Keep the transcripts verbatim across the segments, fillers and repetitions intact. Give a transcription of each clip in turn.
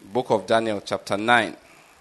book of Daniel, chapter nine.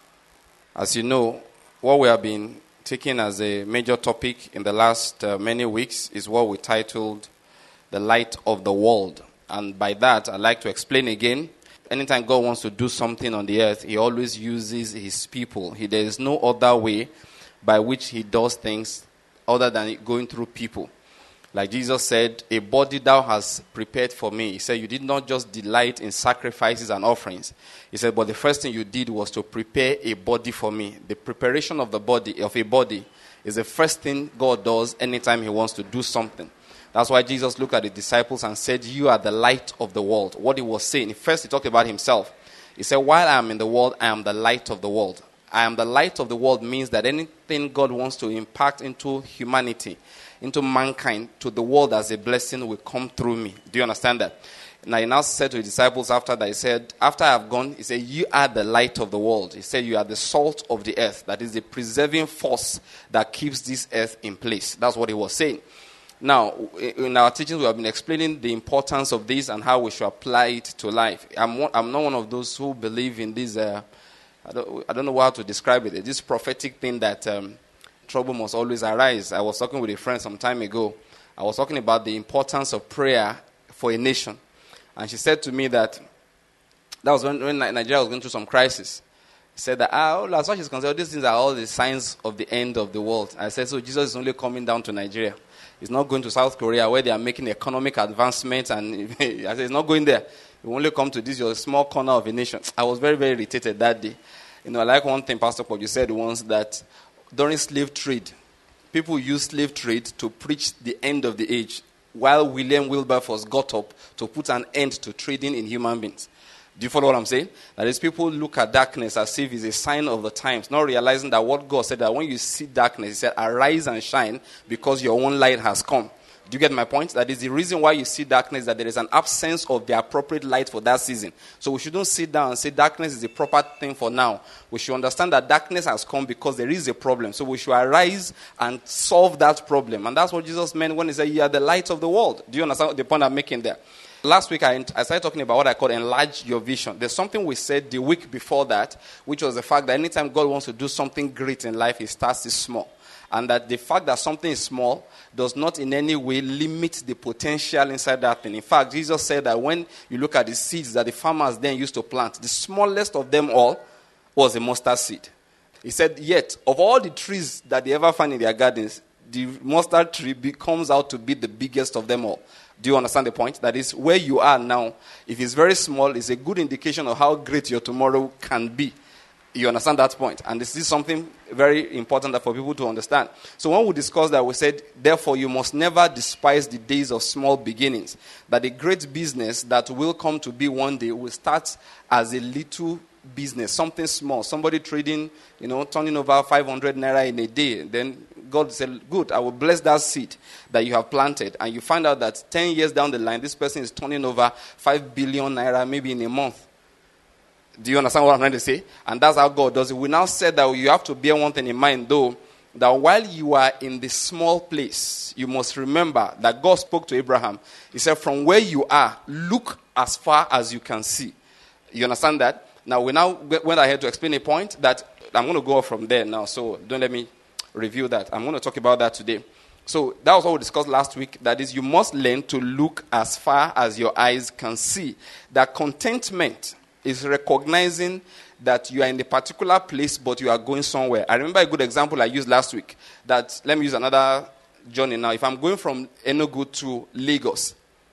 As you know, what we have been taking as a major topic in the last uh, many weeks is what we titled The Light of the World. And by that, I'd like to explain again. Anytime God wants to do something on the earth, he always uses his people. He, there is no other way by which he does things other than going through people. Like Jesus said, a body thou hast prepared for me. He said, you did not just delight in sacrifices and offerings. He said, but the first thing you did was to prepare a body for me. The preparation of the body, of a body, is the first thing God does anytime he wants to do something. That's why Jesus looked at the disciples and said, you are the light of the world. What he was saying, first he talked about himself. He said, while I am in the world, I am the light of the world. I am the light of the world means that anything God wants to impact into humanity, into mankind, to the world as a blessing will come through me. Do you understand that? Now he now said to his disciples after that, he said, after I have gone, he said, you are the light of the world. He said, you are the salt of the earth. That is the preserving force that keeps this earth in place. That's what he was saying. Now, in our teachings, we have been explaining the importance of this and how we should apply it to life. I'm, one, I'm not one of those who believe in this, uh, I, don't, I don't know how to describe it, this prophetic thing that um, trouble must always arise. I was talking with a friend some time ago. I was talking about the importance of prayer for a nation. And she said to me that, that was when, when Nigeria was going through some crisis. She said that, ah, as far as she's concerned, these things are all the signs of the end of the world. I said, so Jesus is only coming down to Nigeria. He's not going to South Korea where they are making economic advancement. And I said, he's not going there. He will only come to this, your small corner of a nation. I was very, very irritated that day. You know, I like one thing Pastor Paul, you said once that during slave trade, people used slave trade to preach the end of the age, while William Wilberforce got up to put an end to trading in human beings. Do you follow what I'm saying? That is, people look at darkness as if it's a sign of the times, not realizing that what God said, that when you see darkness, he said, arise and shine because your own light has come. Do you get my point? That is the reason why you see darkness, that there is an absence of the appropriate light for that season. So we shouldn't sit down and say darkness is the proper thing for now. We should understand that darkness has come because there is a problem. So we should arise and solve that problem. And that's what Jesus meant when he said, you are the light of the world. Do you understand the point I'm making there? Last week, I, I started talking about what I call enlarge your vision. There's something we said the week before that, which was the fact that anytime God wants to do something great in life, he starts it small. And that the fact that something is small does not in any way limit the potential inside that thing. In fact, Jesus said that when you look at the seeds that the farmers then used to plant, the smallest of them all was a mustard seed. He said, yet, of all the trees that they ever find in their gardens, the mustard tree comes out to be the biggest of them all. Do you understand the point? That is, where you are now, if it's very small, it's a good indication of how great your tomorrow can be. You understand that point? And this is something very important for people to understand. So when we discussed that, we said, therefore, you must never despise the days of small beginnings. That a great business that will come to be one day will start as a little business, something small. Somebody trading, you know, turning over five hundred naira in a day. Then God said, good, I will bless that seed that you have planted. And you find out that ten years down the line, this person is turning over five billion naira maybe in a month. Do you understand what I'm trying to say? And that's how God does it. We now said that you have to bear one thing in mind, though, that while you are in the small place, you must remember that God spoke to Abraham. He said, from where you are, look as far as you can see. You understand that? Now, we now went ahead to explain a point that I'm going to go from there now, so don't let me review that. I'm going to talk about that today. So that was what we discussed last week. That is, you must learn to look as far as your eyes can see. That contentment is recognizing that you are in a particular place, but you are going somewhere. I remember a good example I used last week. That, let me use another journey now. If I'm going from Enugu to Lagos,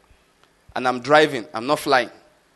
and I'm driving, I'm not flying,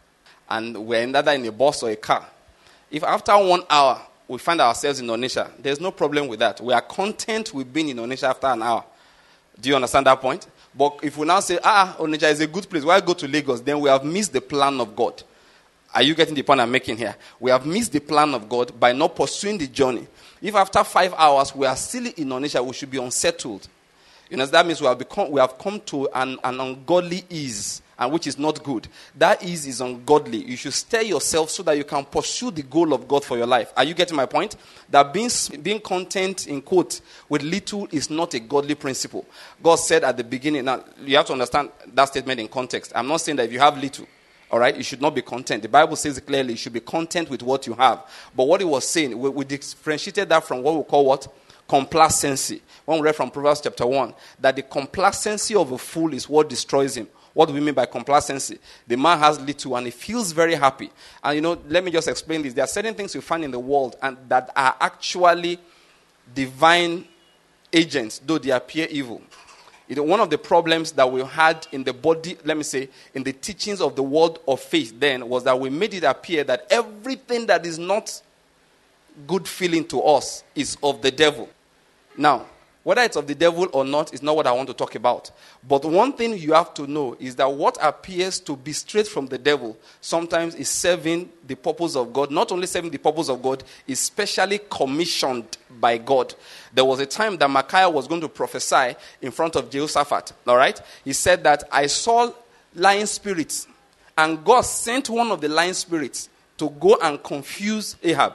and we're either in a bus or a car, if after one hour we find ourselves in Onitsha, there's no problem with that. We are content with being in Onitsha after an hour. Do you understand that point? But if we now say, ah, Onitsha is a good place, why go to Lagos? Then we have missed the plan of God. Are you getting the point I'm making here? We have missed the plan of God by not pursuing the journey. If after five hours we are still in Onitsha, we should be unsettled. You know, that means we have become, we have come to an, an ungodly ease, and which is not good. That ease is ungodly. You should stir yourself so that you can pursue the goal of God for your life. Are you getting my point? That being, being content, in quote, with little is not a godly principle. God said at the beginning, now you have to understand that statement in context. I'm not saying that if you have little, All right, you should not be content. The Bible says clearly you should be content with what you have. But what he was saying, we, we differentiated that from what we call what? Complacency. When we read from Proverbs chapter one, that the complacency of a fool is what destroys him. What do we mean by complacency? The man has little and he feels very happy. And you know, let me just explain this. There are certain things you find in the world and that are actually divine agents, though they appear evil. You know, one of the problems that we had in the body, let me say, in the teachings of the world of faith then, was that we made it appear that everything that is not good feeling to us is of the devil. Now, whether it's of the devil or not is not what I want to talk about. But one thing you have to know is that what appears to be straight from the devil sometimes is serving the purpose of God. Not only serving the purpose of God, is specially commissioned by God. There was a time that Micaiah was going to prophesy in front of Jehoshaphat. All right? He said that I saw lying spirits, and God sent one of the lying spirits to go and confuse Ahab.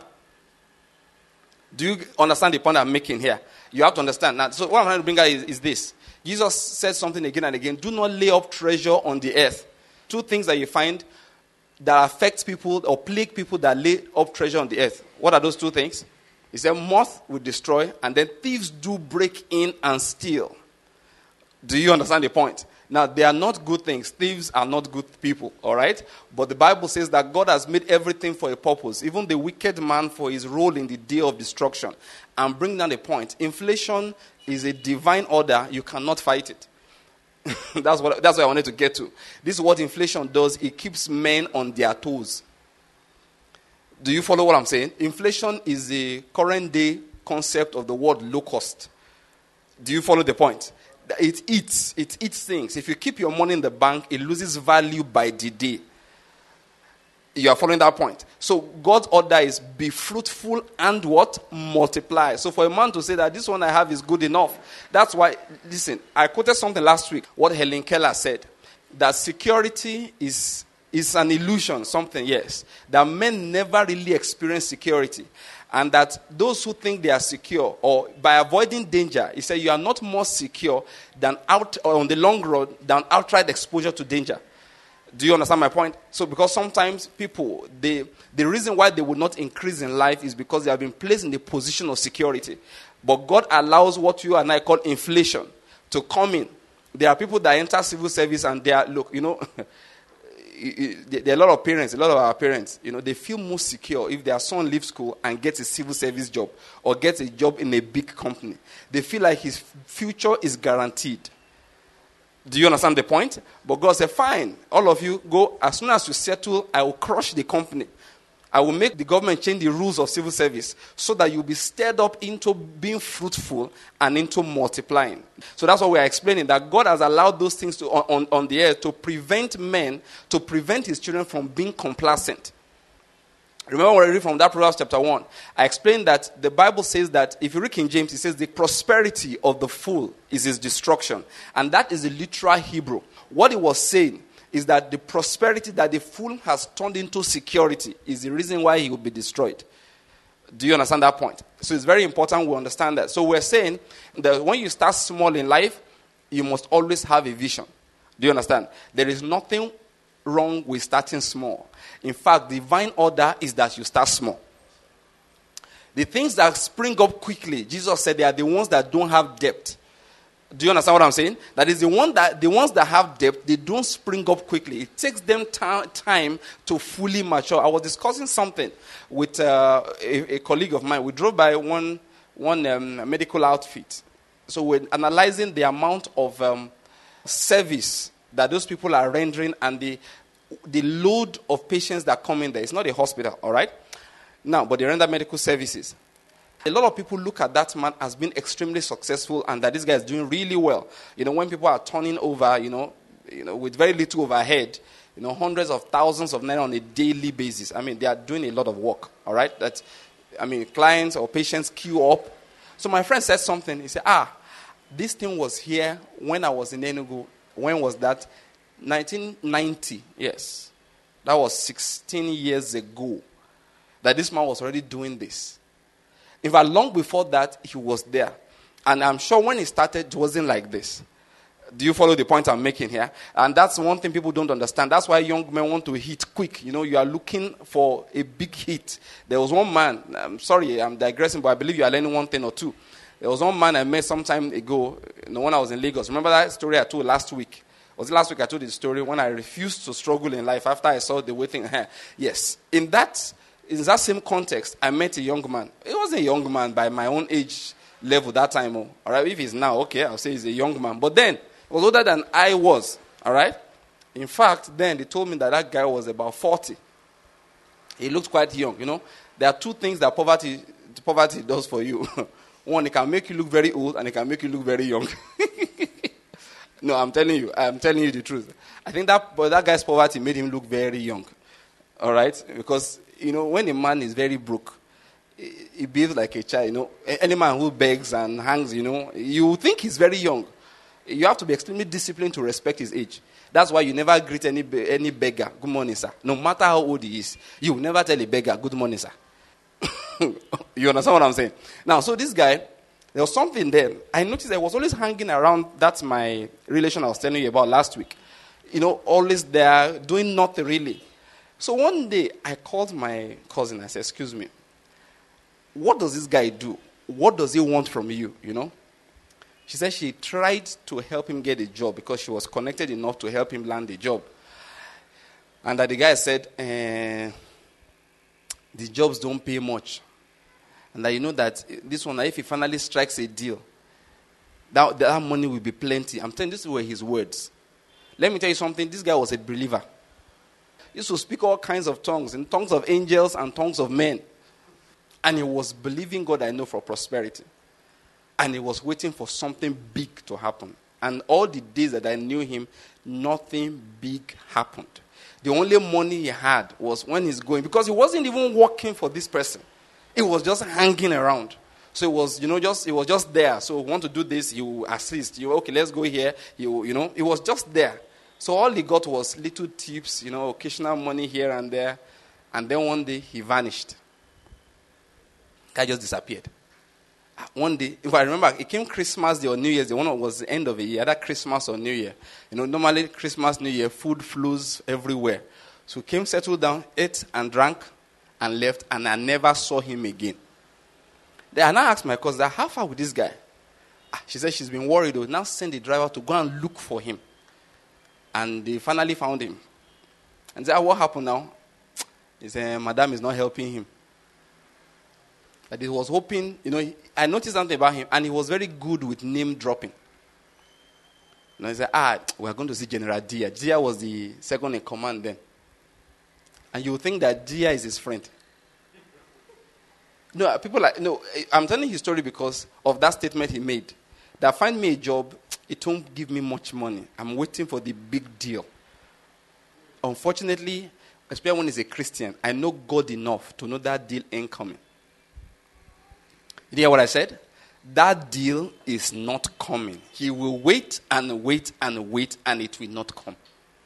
Do you understand the point I'm making here? You have to understand. Now, so what I'm trying to bring out is, is this. Jesus said something again and again. Do not lay up treasure on the earth. Two things that you find that affect people or plague people that lay up treasure on the earth. What are those two things? He said moth will destroy, and then thieves do break in and steal. Do you understand the point? Now, they are not good things. Thieves are not good people, all right? But the Bible says that God has made everything for a purpose, even the wicked man for his role in the day of destruction. And bring down the point. Inflation is a divine order. You cannot fight it. that's what that's what I wanted to get to. This is what inflation does. It keeps men on their toes. Do you follow what I'm saying? Inflation is the current day concept of the word low cost. Do you follow the point? It eats. It eats things. If you keep your money in the bank, it loses value by the day. You are following that point. So God's order is be fruitful and what? Multiply. So for a man to say that this one I have is good enough, that's why, listen, I quoted something last week, what Helen Keller said, that security is, is an illusion, something, yes, that men never really experience security. And that those who think they are secure, or by avoiding danger, he said you are not more secure than out or on the long road than outright exposure to danger. Do you understand my point? So because sometimes people, they, the reason why they will not increase in life is because they have been placed in the position of security. But God allows what you and I call inflation to come in. There are people that enter civil service and they are, look, you know, there are a lot of parents, a lot of our parents, you know, they feel most secure if their son leaves school and gets a civil service job or gets a job in a big company. They feel like his future is guaranteed. Do you understand the point? But God said, fine, all of you go. As soon as you settle, I will crush the company. I will make the government change the rules of civil service so that you'll be stirred up into being fruitful and into multiplying. So that's what we are explaining, that God has allowed those things to, on, on the earth to prevent men, to prevent his children from being complacent. Remember what I read from that Proverbs chapter one. I explained that the Bible says that, if you read King James, it says the prosperity of the fool is his destruction. And that is the literal Hebrew. What it was saying is that the prosperity that the fool has turned into security is the reason why he will be destroyed. Do you understand that point? So it's very important we understand that. So we're saying that when you start small in life, you must always have a vision. Do you understand? There is nothing wrong with starting small. In fact, divine order is that you start small. The things that spring up quickly, Jesus said, they are the ones that don't have depth. Do you understand what I'm saying? That is the one that the ones that have depth, they don't spring up quickly. It takes them ta- time to fully mature. I was discussing something with uh, a, a colleague of mine. We drove by one one um, medical outfit. So we're analyzing the amount of um, service that those people are rendering and the the load of patients that come in there. It's not a hospital, all right? Now, but they render medical services. A lot of people look at that man as being extremely successful and that this guy is doing really well. You know, when people are turning over, you know, you know, with very little overhead, you know, hundreds of thousands of naira on a daily basis. I mean, they are doing a lot of work, all right? That, I mean, clients or patients queue up. So my friend said something. He said, ah, this thing was here when I was in Enugu. When was that? nineteen ninety, yes. That was sixteen years ago that this man was already doing this. In fact, long before that, he was there. And I'm sure when he started, it wasn't like this. Do you follow the point I'm making here? And that's one thing people don't understand. That's why young men want to hit quick. You know, you are looking for a big hit. There was one man, I'm sorry, I'm digressing, but I believe you are learning one thing or two. There was one man I met some time ago, you know, when I was in Lagos. Remember that story I told last week? Was it last week I told you the story when I refused to struggle in life after I saw the waiting hair? Yes. In that, in that same context, I met a young man. He wasn't a young man by my own age level that time. Oh, all right, if he's now, okay, I'll say he's a young man. But then, he was older than I was, all right? In fact, then they told me that that guy was about forty. He looked quite young, you know. There are two things that poverty poverty does for you. One, it can make you look very old, and it can make you look very young. No, I'm telling you, I'm telling you the truth. I think that, but that guy's poverty made him look very young, all right? Because, you know, when a man is very broke, he, he behaves like a child, you know. Any man who begs and hangs, you know, you think he's very young. You have to be extremely disciplined to respect his age. That's why you never greet any any beggar, good morning, sir. No matter how old he is, you will never tell a beggar, good morning, sir. You understand what I'm saying? Now, so this guy, there was something there. I noticed I was always hanging around. That's my relation I was telling you about last week. You know, always there, doing nothing really. So one day, I called my cousin. I said, excuse me, what does this guy do? What does he want from you, you know? She said she tried to help him get a job because she was connected enough to help him land a job. And that the guy said, eh, the jobs don't pay much. And that you know that this one, if he finally strikes a deal, that, that money will be plenty. I'm telling you, these were his words. Let me tell you something. This guy was a believer. He used to speak all kinds of tongues, in tongues of angels and tongues of men. And he was believing God, I know, for prosperity. And he was waiting for something big to happen. And all the days that I knew him, nothing big happened. The only money he had was when he's going, because he wasn't even working for this person. He was just hanging around. So it was, you know, just it was just there. So want to do this, you assist. You okay, let's go here. You you know, it was just there. So all he got was little tips, you know, occasional money here and there. And then one day he vanished. Guy just disappeared. One day, if I remember, it came Christmas Day or New Year's Day. One was the end of the year, either Christmas or New Year. You know, normally Christmas, New Year, food flows everywhere. So he came, settled down, ate and drank and left, and I never saw him again. Then I now asked my cousin, how far with this guy? She said she's been worried. Now send the driver to go and look for him. And they finally found him. And said, what happened now? He said, Madam is not helping him. That he was hoping, you know, he, I noticed something about him, and he was very good with name dropping. You know, he said, ah, we are going to see General Dia. Dia was the second in command then. And you would think that Dia is his friend. No, people like, no, I'm telling his story because of that statement he made. That find me a job, it won't give me much money. I'm waiting for the big deal. Unfortunately, especially when he's a Christian, I know God enough to know that deal ain't coming. You hear what I said? That deal is not coming. He will wait and wait and wait, and it will not come.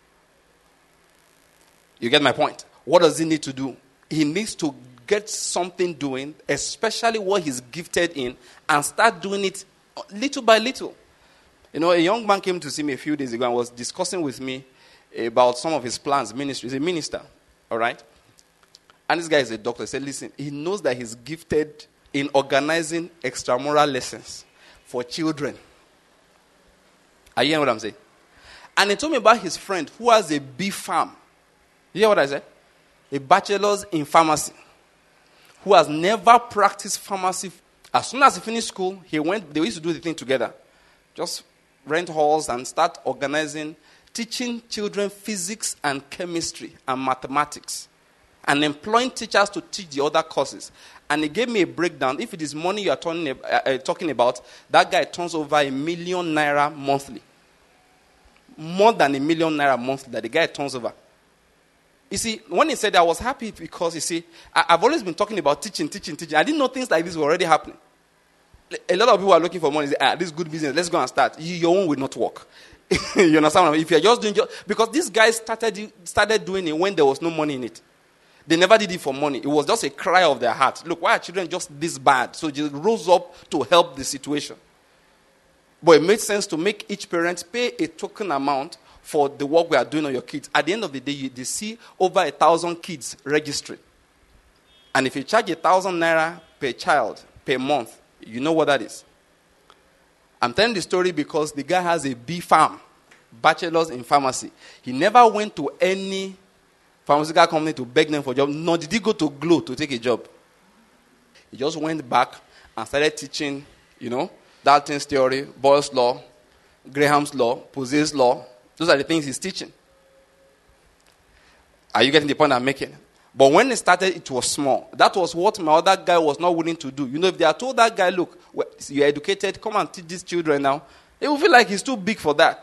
You get my point? What does he need to do? He needs to get something doing, especially what he's gifted in, and start doing it little by little. You know, a young man came to see me a few days ago and was discussing with me about some of his plans, ministry. He's a minister, all right? And this guy is a doctor. He said, listen, he knows that he's gifted in organizing extramural lessons for children. Are you hearing what I'm saying? And he told me about his friend who has a bee farm. You hear what I said? A bachelor's in pharmacy. Who has never practiced pharmacy. As soon as he finished school, he went, they used to do the thing together. Just rent halls and start organizing, teaching children physics and chemistry and mathematics. And employing teachers to teach the other courses. And he gave me a breakdown. If it is money you are turning, uh, uh, talking about, that guy turns over a million naira monthly. More than a million naira monthly that the guy turns over. You see, when he said that, I was happy because, you see, I, I've always been talking about teaching, teaching, teaching. I didn't know things like this were already happening. A lot of people are looking for money. They say, ah, this is good business. Let's go and start. You, your own will not work. You understand what I mean? If you're just doing, just, because these guys started, started doing it when there was no money in it. They never did it for money. It was just a cry of their heart. Look, why are children just this bad? So they rose up to help the situation. But it made sense to make each parent pay a token amount for the work we are doing on your kids. At the end of the day, you they see over a thousand kids registering. And if you charge a thousand naira per child per month, you know what that is. I'm telling the story because the guy has a B farm, bachelor's in pharmacy. He never went to any pharmaceutical company to beg them for a job, nor did he go to Glow to take a job. He just went back and started teaching, you know, Dalton's theory, Boyle's law, Graham's law, Posey's law. Those are the things he's teaching. Are you getting the point I'm making? But when it started, it was small. That was what my other guy was not willing to do. You know, if they had told that guy, look, you're educated, come and teach these children now, they will feel like he's too big for that.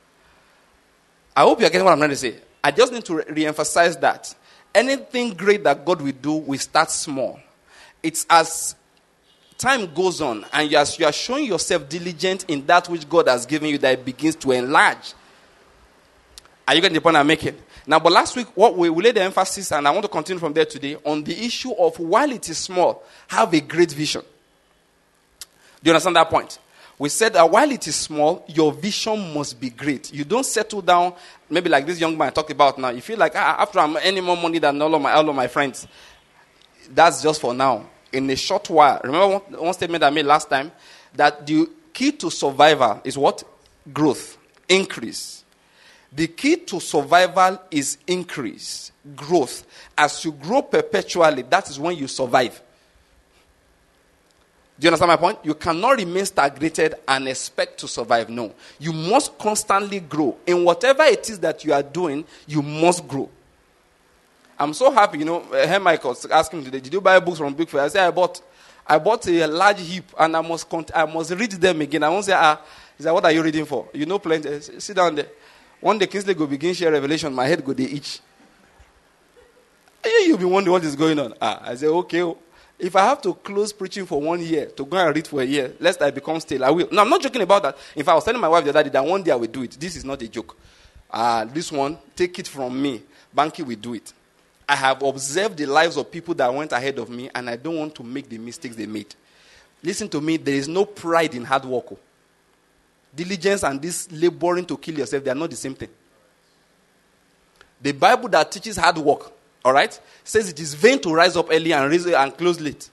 I hope you're getting what I'm trying to say. I just need to re-emphasize that. Anything great that God will do, we start small. It's as time goes on, and as you are showing yourself diligent in that which God has given you, that it begins to enlarge. Are you getting the point I'm making? Now, but last week, what we, we laid the emphasis, and I want to continue from there today, on the issue of while it is small, have a great vision. Do you understand that point? We said that while it is small, your vision must be great. You don't settle down, maybe like this young man I talked about now. You feel like, ah, after I'm earning more money than all of my, all of my friends, that's just for now. In a short while, remember one, one statement I made last time, that the key to survival is what? Growth, increase. The key to survival is increase, growth. As you grow perpetually, that is when you survive. Do you understand my point? You cannot remain stagnated and expect to survive. No. You must constantly grow. In whatever it is that you are doing, you must grow. I'm so happy, you know, uh, Michael was asking me today, did you buy books from Big Fair? I said, I bought I bought a large heap, and I must cont- I must read them again. I won't say, ah, he said, what are you reading for? You know plenty. Sit down there. One day, Kingsley go begin share revelation, my head go they itch. You'll be wondering what is going on. Ah, I say, okay, if I have to close preaching for one year, to go and read for a year, lest I become stale, I will. No, I'm not joking about that. In fact, I was telling my wife the other day that one day I will do it. This is not a joke. Ah, uh, this one, take it from me. Banky will do it. I have observed the lives of people that went ahead of me, and I don't want to make the mistakes they made. Listen to me, there is no pride in hard work. Diligence and this laboring to kill yourself, they are not the same thing. The Bible that teaches hard work, all right, says it is vain to rise up early and raise and close late.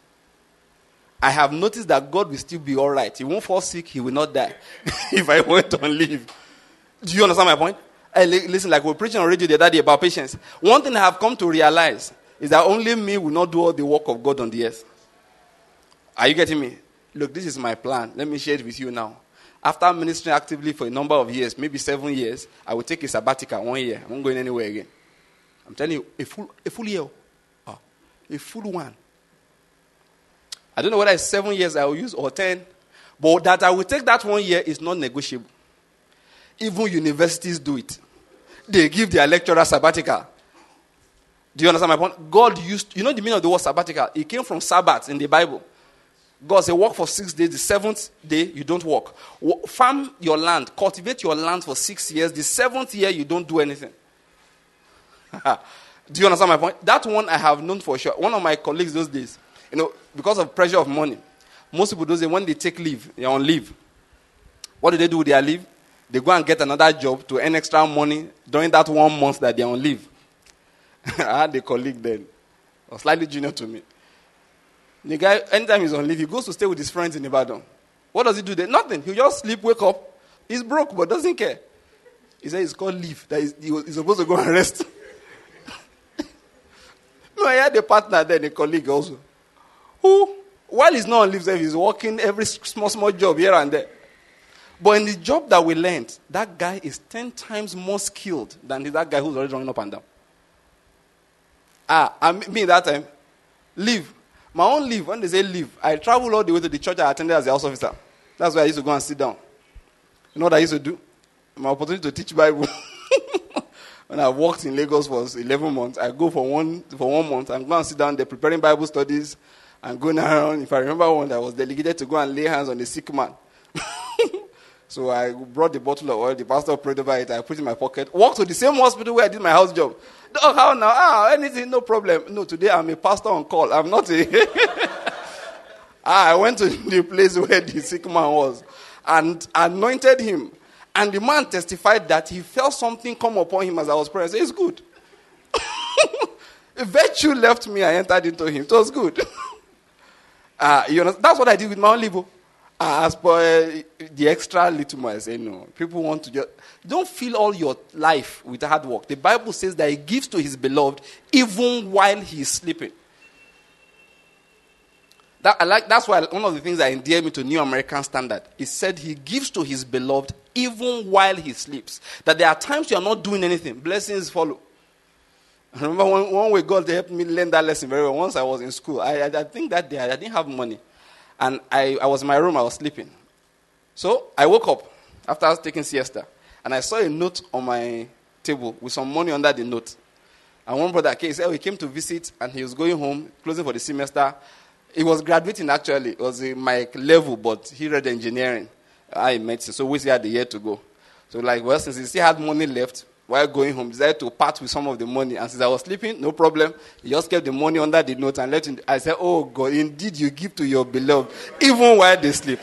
I have noticed that God will still be all right. He won't fall sick, he will not die if I went on leave. Do you understand my point? Hey, listen, like we're preaching on radio the other day about patience. One thing I have come to realize is that only me will not do all the work of God on the earth. Are you getting me? Look, this is my plan. Let me share it with you now. After ministering actively for a number of years, maybe seven years, I will take a sabbatical one year. I'm not going anywhere again. I'm telling you, a full, a full year. Oh, a full one. I don't know whether it's seven years I will use or ten. But that I will take that one year is not negotiable. Even universities do it. They give their lecturer sabbatical. Do you understand my point? God used, you know the meaning of the word sabbatical? It came from Sabbath in the Bible. God said, work for six days. The seventh day, you don't work. Farm your land. Cultivate your land for six years. The seventh year, you don't do anything. Do you understand my point? That one I have known for sure. One of my colleagues those days, you know, because of pressure of money, most people those days, when they take leave, they're on leave. What do they do with their leave? They go and get another job to earn extra money during that one month that they're on leave. I had a colleague then, or slightly junior to me. The guy, anytime he's on leave, he goes to stay with his friends in Ibadan. What does he do there? Nothing. He'll just sleep, wake up. He's broke, but doesn't care. He said it's called leave. That is, he was, he's supposed to go and rest. No, I had a partner then, a colleague also, who, while he's not on leave, he's working every small, small job here and there. But in the job that we learned, that guy is ten times more skilled than that guy who's already running up and down. Ah, I mean that time, leave. My own leave, when they say leave, I travel all the way to the church I attended as a house officer. That's where I used to go and sit down. You know what I used to do? My opportunity to teach Bible. When I worked in Lagos for eleven months, I go for one for one month and go and sit down there preparing Bible studies and going around. If I remember one, I was delegated to go and lay hands on the sick man. So I brought the bottle of oil, the pastor prayed over it, I put it in my pocket, walked to the same hospital where I did my house job. Oh, how now? Ah, anything, no problem. No, today I'm a pastor on call. I'm not a... ah, I went to the place where the sick man was. and anointed him. And the man testified that he felt something come upon him as I was praying. I said, it's good. Virtue left me, I entered into him. It was good. uh, you know, that's what I did with my own liver. Uh, as per uh, the extra little more, I say no. People want to just... Don't fill all your life with hard work. The Bible says that he gives to his beloved even while he is sleeping. That, I like, that's why one of the things that endeared me to New American Standard, he said he gives to his beloved even while he sleeps. That there are times you are not doing anything. Blessings follow. I remember one, one way God helped me learn that lesson very well. Once I was in school, I, I, I think that day I didn't have money. And I, I was in my room, I was sleeping. So I woke up after I was taking siesta. And I saw a note on my table with some money under the note. And one brother came, he said, oh, he came to visit and he was going home, closing for the semester. He was graduating actually. It was in my level, but he read engineering. I medicine. So we still had the year to go. So like, well, since he still had money left, while going home, decided to part with some of the money. And since I was sleeping, no problem. He just kept the money under the note and let him. I said, oh God, indeed you give to your beloved, even while they sleep.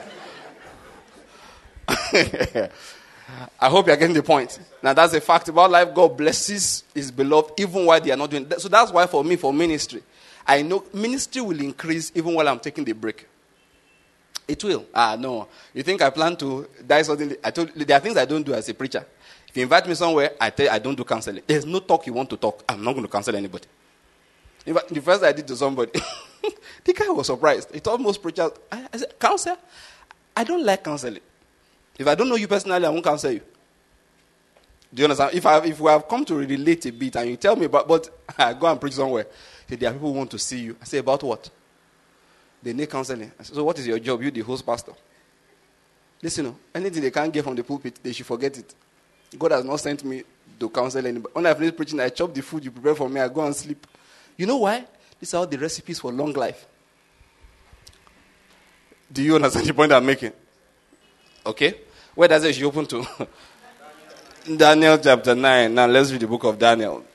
I hope you're getting the point. Now that's a fact about life. God blesses his beloved even while they are not doing that. So that's why for me, for ministry, I know ministry will increase even while I'm taking the break. It will. Ah, no. You think I plan to die suddenly? I told you, there are things I don't do as a preacher. If you invite me somewhere, I tell you I don't do counseling. There's no talk you want to talk. I'm not going to counsel anybody. In fact, the first I did to somebody, the guy was surprised. He told most preachers, I, I said, counsel? I don't like counseling. If I don't know you personally, I won't counsel you. Do you understand? If I if we have come to relate a bit and you tell me about, but I go and preach somewhere, say, there are people who want to see you. I say, about what? They need counseling. I say, so what is your job? You the host pastor. Listen, anything they can't get from the pulpit, they should forget it. God has not sent me to counsel anybody. When I finish preaching, I chop the food you prepare for me, I go and sleep. You know why? These are all the recipes for long life. Do you understand the point I'm making? Okay? Where does it open to? Daniel chapter nine. Now let's read the book of Daniel.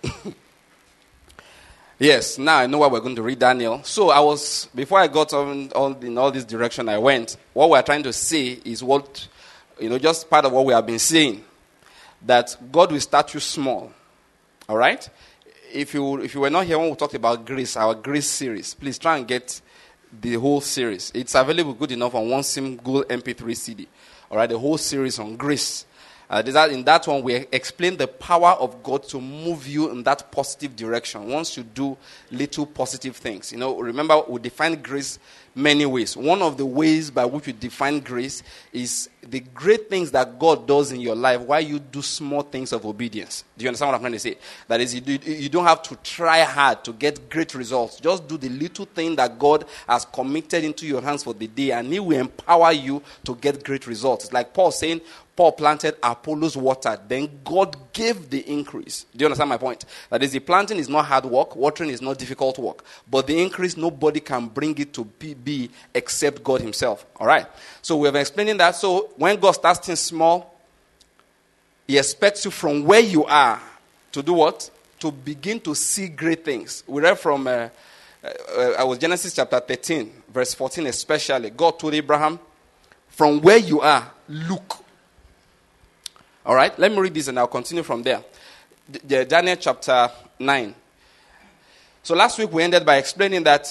Yes, now I know why we're going to read Daniel. So I was, before I got on, on in all this direction I went, what we're trying to say is what, you know, just part of what we have been saying. That God will start you small. All right? If you if you were not here when we talked about grace, our grace series, please try and get the whole series. It's available good enough on one single M P three C D. All right? The whole series on grace. Uh, in that one, we explain the power of God to move you in that positive direction once you do little positive things. You know, remember, we define grace many ways. One of the ways by which we define grace is the great things that God does in your life while you do small things of obedience. Do you understand what I'm trying to say? That is, you, do, you don't have to try hard to get great results. Just do the little thing that God has committed into your hands for the day, and He will empower you to get great results. It's like Paul saying, Paul planted, Apollos watered, then God gave the increase. Do you understand my point? That is, the planting is not hard work, watering is not difficult work. But the increase, nobody can bring it to be, be except God Himself. All right? So we have been explaining that. So when God starts things small, He expects you from where you are to do what? To begin to see great things. We read from, uh, uh, I was Genesis chapter thirteen, verse fourteen especially. God told Abraham, from where you are, look. All right, let me read this and I'll continue from there. D- Daniel chapter nine. So last week we ended by explaining that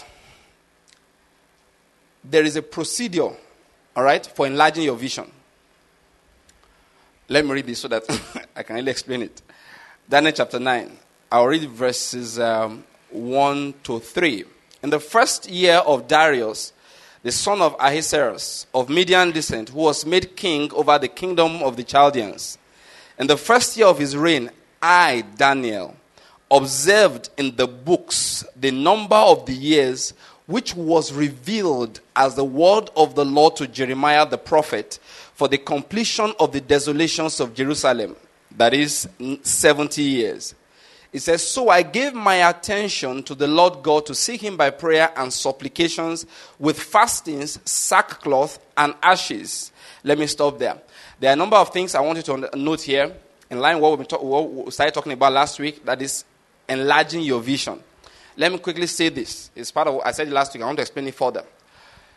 there is a procedure, all right, for enlarging your vision. Let me read this so that I can really explain it. Daniel chapter nine. I'll read verses um, one to three. In the first year of Darius, the son of Ahasuerus, of Median descent, who was made king over the kingdom of the Chaldeans, in the first year of his reign, I, Daniel, observed in the books the number of the years which was revealed as the word of the Lord to Jeremiah the prophet for the completion of the desolations of Jerusalem. That is seventy years. It says, so I gave my attention to the Lord God to seek Him by prayer and supplications with fastings, sackcloth, and ashes. Let me stop there. There are a number of things I want you to note here, in line with what, we've talk, what we started talking about last week, that is enlarging your vision. Let me quickly say this. It's part of what I said last week. I want to explain it further.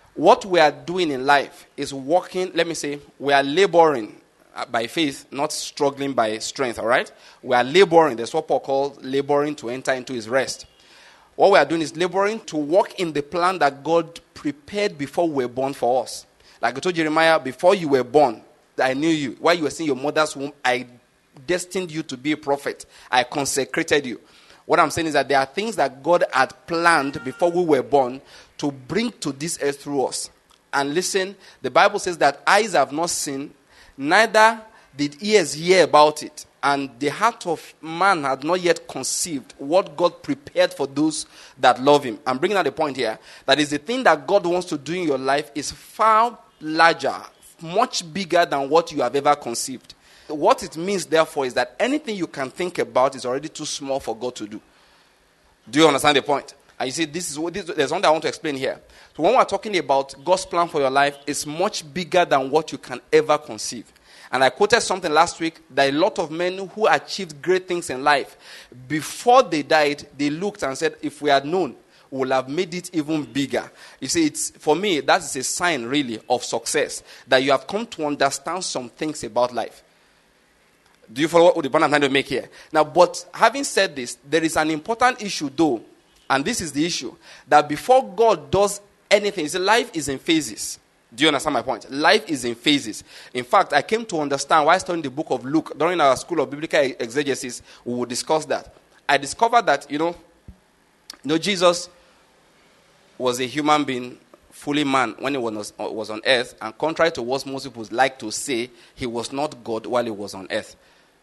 What we are doing in life is walking, let me say, we are laboring by faith, not struggling by strength, all right? We are laboring. That's what Paul calls laboring to enter into his rest. What we are doing is laboring to walk in the plan that God prepared before we were born for us. Like I told Jeremiah, before you were born, I knew you. While you were in your mother's womb, I destined you to be a prophet. I consecrated you. What I'm saying is that there are things that God had planned before we were born to bring to this earth through us. And listen, the Bible says that eyes have not seen, neither did ears hear about it. And the heart of man had not yet conceived what God prepared for those that love him. I'm bringing out the point here. That is, the thing that God wants to do in your life is far larger, much bigger than what you have ever conceived. What it means, therefore, is that anything you can think about is already too small for God to do. Do you understand the point? And you see, this is what this, there's one that I want to explain here. So when we're talking about God's plan for your life, it's much bigger than what you can ever conceive. And I quoted something last week that a lot of men who achieved great things in life, before they died, they looked and said, if we had known, we would have made it even bigger. You see, it's for me, that is a sign really of success, that you have come to understand some things about life. Do you follow what the point I'm trying to make here? Now, but having said this, there is an important issue though, and this is the issue, that before God does anything, you see, life is in phases. Do you understand my point? Life is in phases. In fact, I came to understand while studying the book of Luke, during our school of biblical exegesis, we will discuss that. I discovered that, you know, you know, Jesus was a human being, fully man, when he was, was on earth, and contrary to what most people like to say, he was not God while he was on earth.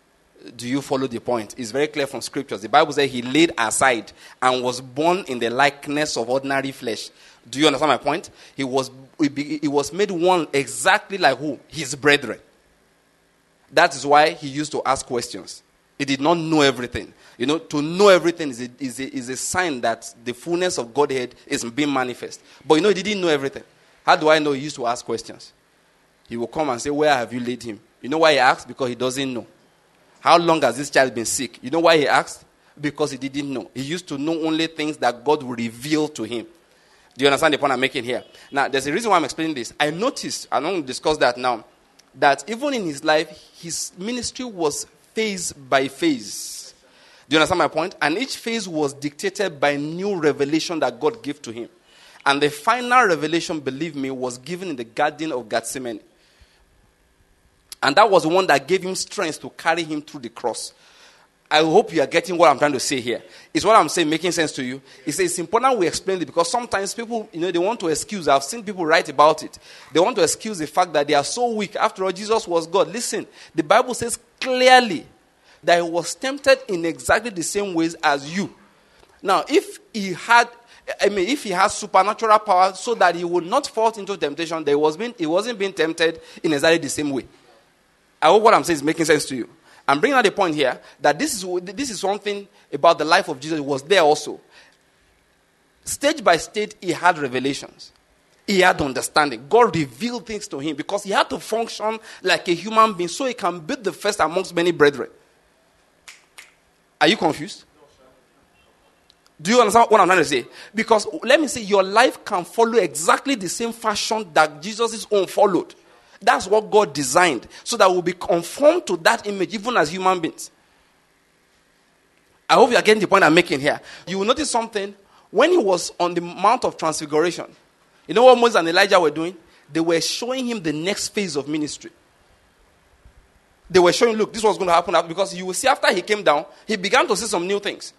Do you follow the point? It's very clear from scriptures. The Bible says he laid aside and was born in the likeness of ordinary flesh. Do you understand my point? He was he was made one exactly like who? His brethren. That is why he used to ask questions. He did not know everything. You know, to know everything is a, is a, is a sign that the fullness of Godhead is being manifest. But you know, he didn't know everything. How do I know he used to ask questions? He will come and say, where have you laid him? You know why he asked? Because he doesn't know. How long has this child been sick? You know why he asked? Because he didn't know. He used to know only things that God would reveal to him. Do you understand the point I'm making here? Now, there's a reason why I'm explaining this. I noticed, I don't want to discuss that now, that even in his life, his ministry was phase by phase. Do you understand my point? And each phase was dictated by new revelation that God gave to him. And the final revelation, believe me, was given in the Garden of Gethsemane. And that was the one that gave him strength to carry him through the cross. I hope you are getting what I'm trying to say here. Is what I'm saying making sense to you? It's, it's important we explain it because sometimes people, you know, they want to excuse. I've seen people write about it. They want to excuse the fact that they are so weak. After all, Jesus was God. Listen, the Bible says clearly that he was tempted in exactly the same ways as you. Now, if he had, I mean, if he has supernatural power so that he would not fall into temptation, there was being, he wasn't being tempted in exactly the same way. I hope what I'm saying is making sense to you. I'm bringing out the point here that this is this is something about the life of Jesus. It was there also. Stage by stage, he had revelations. He had understanding. God revealed things to him because he had to function like a human being so he can be the first amongst many brethren. Are you confused? Do you understand what I'm trying to say? Because let me say, your life can follow exactly the same fashion that Jesus' own followed. That's what God designed, so that we'll be conformed to that image, even as human beings. I hope you are getting the point I'm making here. You will notice something. When he was on the Mount of Transfiguration, you know what Moses and Elijah were doing? They were showing him the next phase of ministry. They were showing, look, this was going to happen, because you will see after he came down, he began to see some new things.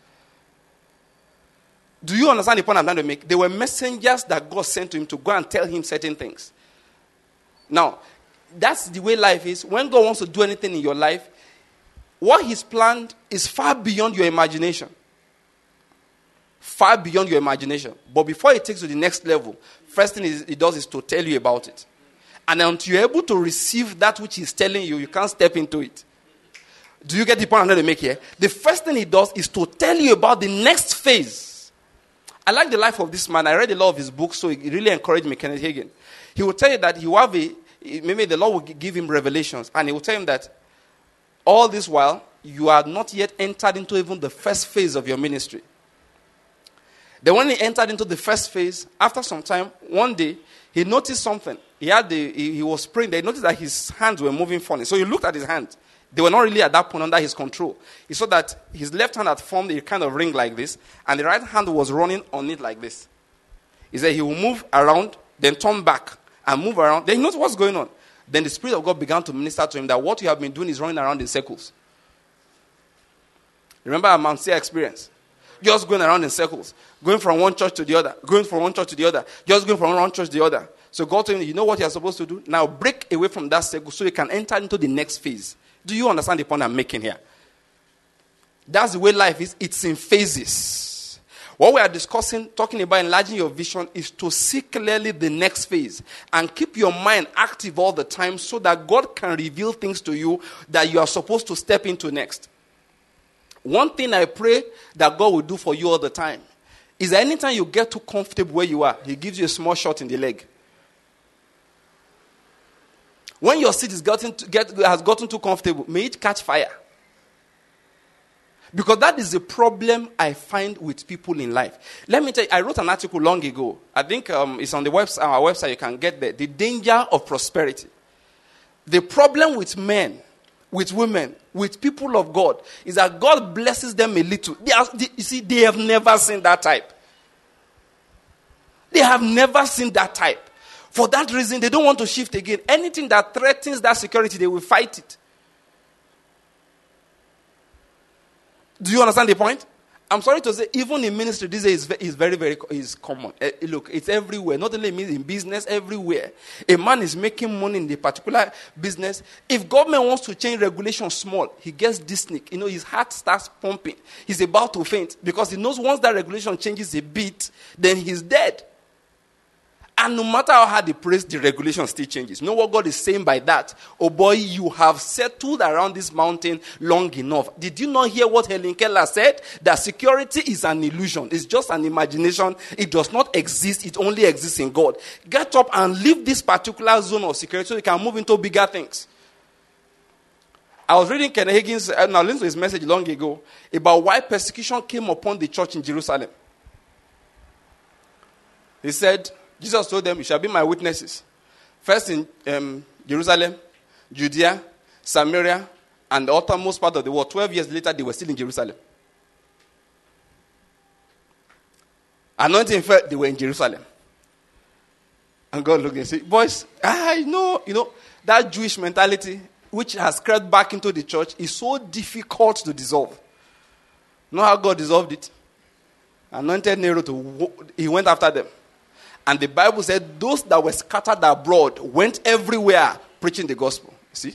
Do you understand the point I'm trying to make? They were messengers that God sent to him to go and tell him certain things. Now, that's the way life is. When God wants to do anything in your life, what he's planned is far beyond your imagination. Far beyond your imagination. But before he takes you to the next level, first thing he does is to tell you about it. And until you're able to receive that which he's telling you, you can't step into it. Do you get the point I'm trying to make here? The first thing he does is to tell you about the next phase. I like the life of this man. I read a lot of his books, so it really encouraged me, Kenneth Hagin. He will tell you that he will have a, maybe the Lord will give him revelations, and he will tell him that all this while, you are not yet entered into even the first phase of your ministry. Then when he entered into the first phase, after some time, one day, He noticed something. He had the he, he was praying. They noticed that his hands were moving funny. So he looked at his hands. They were not really at that point under his control. He saw that his left hand had formed a kind of ring like this, and the right hand was running on it like this. He said he will move around, then turn back, and move around. Then he knows what's going on. Then the Spirit of God began to minister to him that what you have been doing is running around in circles. Remember our Mount Seir experience? Just going around in circles. Going from one church to the other. Going from one church to the other. Just going from one church to the other. So God told him, you know what you're supposed to do? Now break away from that circle so you can enter into the next phase. Do you understand the point I'm making here? That's the way life is. It's in phases. What we are discussing, talking about enlarging your vision, is to see clearly the next phase and keep your mind active all the time so that God can reveal things to you that you are supposed to step into next. One thing I pray that God will do for you all the time is that anytime you get too comfortable where you are, He gives you a small shot in the leg. When your seat is gotten to, get, has gotten too comfortable, may it catch fire. Because that is the problem I find with people in life. Let me tell you, I wrote an article long ago. I think um, it's on the website, our website, you can get there. The danger of prosperity. The problem with men, with women, with people of God, is that God blesses them a little. They are, they, you see, they have never seen that type. They have never seen that type. For that reason, they don't want to shift again. Anything that threatens that security, they will fight it. Do you understand the point? I'm sorry to say, even in ministry, this is is very, very is common. Uh, look, it's everywhere. Not only in business, everywhere. A man is making money in a particular business. If government wants to change regulation small, he gets dyspneic. You know, his heart starts pumping. He's about to faint because he knows once that regulation changes a bit, then he's dead. And no matter how hard they praise, the regulation still changes. You know what God is saying by that? Oh boy, you have settled around this mountain long enough. Did you not hear what Helen Keller said? That security is an illusion. It's just an imagination. It does not exist. It only exists in God. Get up and leave this particular zone of security so you can move into bigger things. I was reading Ken Hagin's, uh, now listen to his message long ago, about why persecution came upon the church in Jerusalem. He said, Jesus told them, you shall be my witnesses. First in um, Jerusalem, Judea, Samaria, and the uttermost part of the world. Twelve years later, they were still in Jerusalem. Anointing fell, they were in Jerusalem. And God looked and said, boys, I know, you know, that Jewish mentality, which has crept back into the church, is so difficult to dissolve. You know how God dissolved it? Anointed Nero to, he went after them. And the Bible said those that were scattered abroad went everywhere preaching the gospel. See?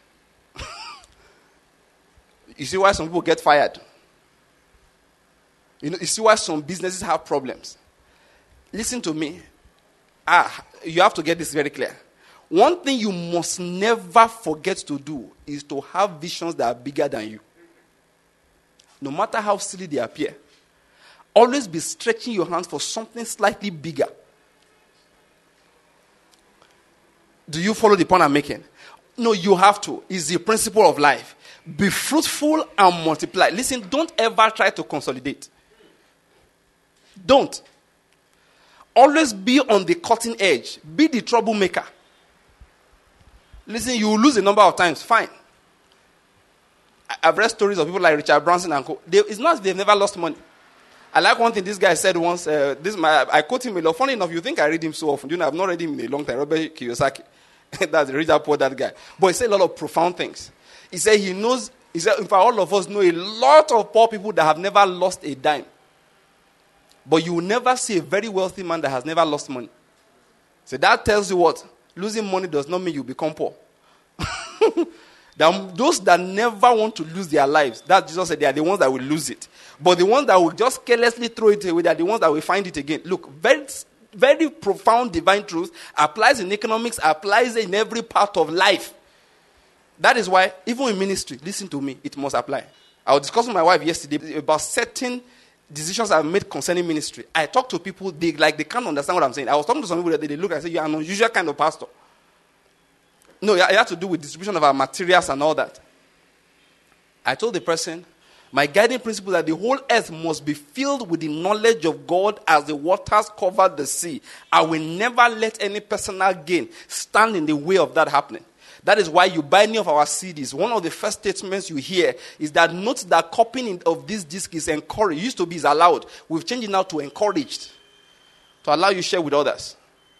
You see why some people get fired? You know, you see why some businesses have problems? Listen to me. Ah, you have to get this very clear. One thing you must never forget to do is to have visions that are bigger than you. No matter how silly they appear. Always be stretching your hands for something slightly bigger. Do you follow the point I'm making? No, you have to. It's the principle of life. Be fruitful and multiply. Listen, don't ever try to consolidate. Don't. Always be on the cutting edge. Be the troublemaker. Listen, you will lose a number of times. Fine. I've read stories of people like Richard Branson and co. They, it's not they've never lost money. I like one thing this guy said once. Uh, this my, I quote him a lot. Funny enough, you think I read him so often. You know, I've not read him in a long time. Robert Kiyosaki. That's the reader poor that guy. But he said a lot of profound things. He said he knows, he said, in fact, all of us know a lot of poor people that have never lost a dime. But you will never see a very wealthy man that has never lost money. So that tells you what? Losing money does not mean you become poor. Those that never want to lose their lives, that Jesus said they are the ones that will lose it. But the ones that will just carelessly throw it away, they are the ones that will find it again. Look, very Very profound divine truth applies in economics, applies in every part of life. That is why, even in ministry, listen to me, it must apply. I was discussing with my wife yesterday about certain decisions I've made concerning ministry. I talk to people, they like they can't understand what I'm saying. I was talking to some people that they look and say, you're an unusual kind of pastor. No, it had to do with distribution of our materials and all that. I told the person, My guiding principle is that the whole earth must be filled with the knowledge of God as the waters cover the sea. I will never let any personal gain stand in the way of that happening. That is why you buy any of our C Ds. One of the first statements you hear is that note that copying of this disc is encouraged. It used to be is allowed. We've changed it now to encouraged. To allow you to share with others.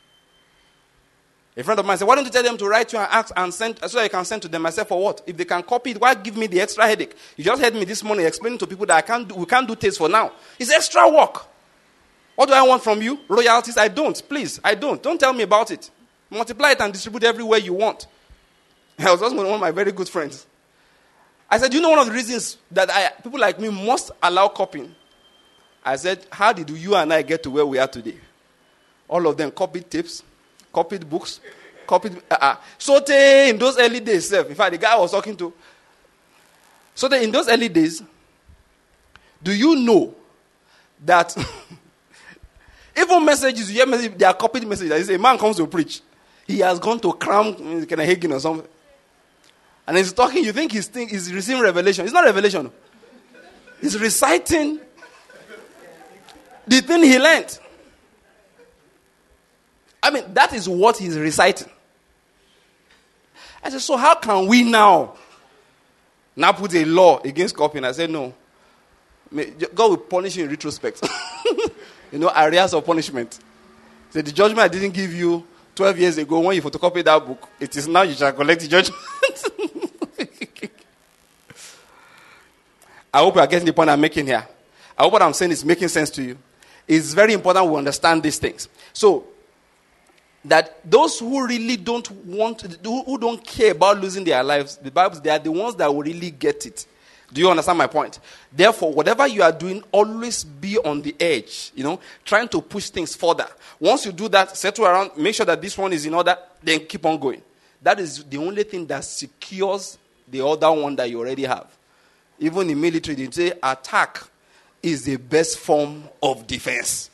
A friend of mine said, why don't you tell them to write you and ask and send so that you can send to them? I said, for what? If they can copy it, why give me the extra headache? You just heard me this morning explaining to people that I can't do, we can't do things for now. It's extra work. What do I want from you? Royalties? I don't. Please, I don't. Don't tell me about it. Multiply it and distribute everywhere you want. I was asking one of my very good friends. I said, you know one of the reasons that I, people like me must allow copying? I said, how did you and I get to where we are today? All of them copied tapes, copied books, copied... Uh, uh. So they, in those early days, in fact, the guy I was talking to, so they, in those early days, do you know that even messages, you hear messages, they are copied messages. A man comes to preach. He has gone to cram Copenhagen or something. And he's talking, you think he's, think he's receiving revelation. It's not revelation. He's reciting the thing he learned. I mean, that is what he's reciting. I said, so how can we now now put a law against copying? I said, no. God will punish you in retrospect. You know, areas of punishment. So the judgment I didn't give you twelve years ago when you photocopied that book, it is now you shall collect the judgment. I hope you are getting the point I'm making here. I hope what I'm saying is making sense to you. It's very important we understand these things. So, that those who really don't want, who don't care about losing their lives, the Bible, they are the ones that will really get it. Do you understand my point? Therefore, whatever you are doing, always be on the edge, you know, trying to push things further. Once you do that, settle around, make sure that this one is in order, then keep on going. That is the only thing that secures the other one that you already have. Even in military, they say attack is the best form of defense.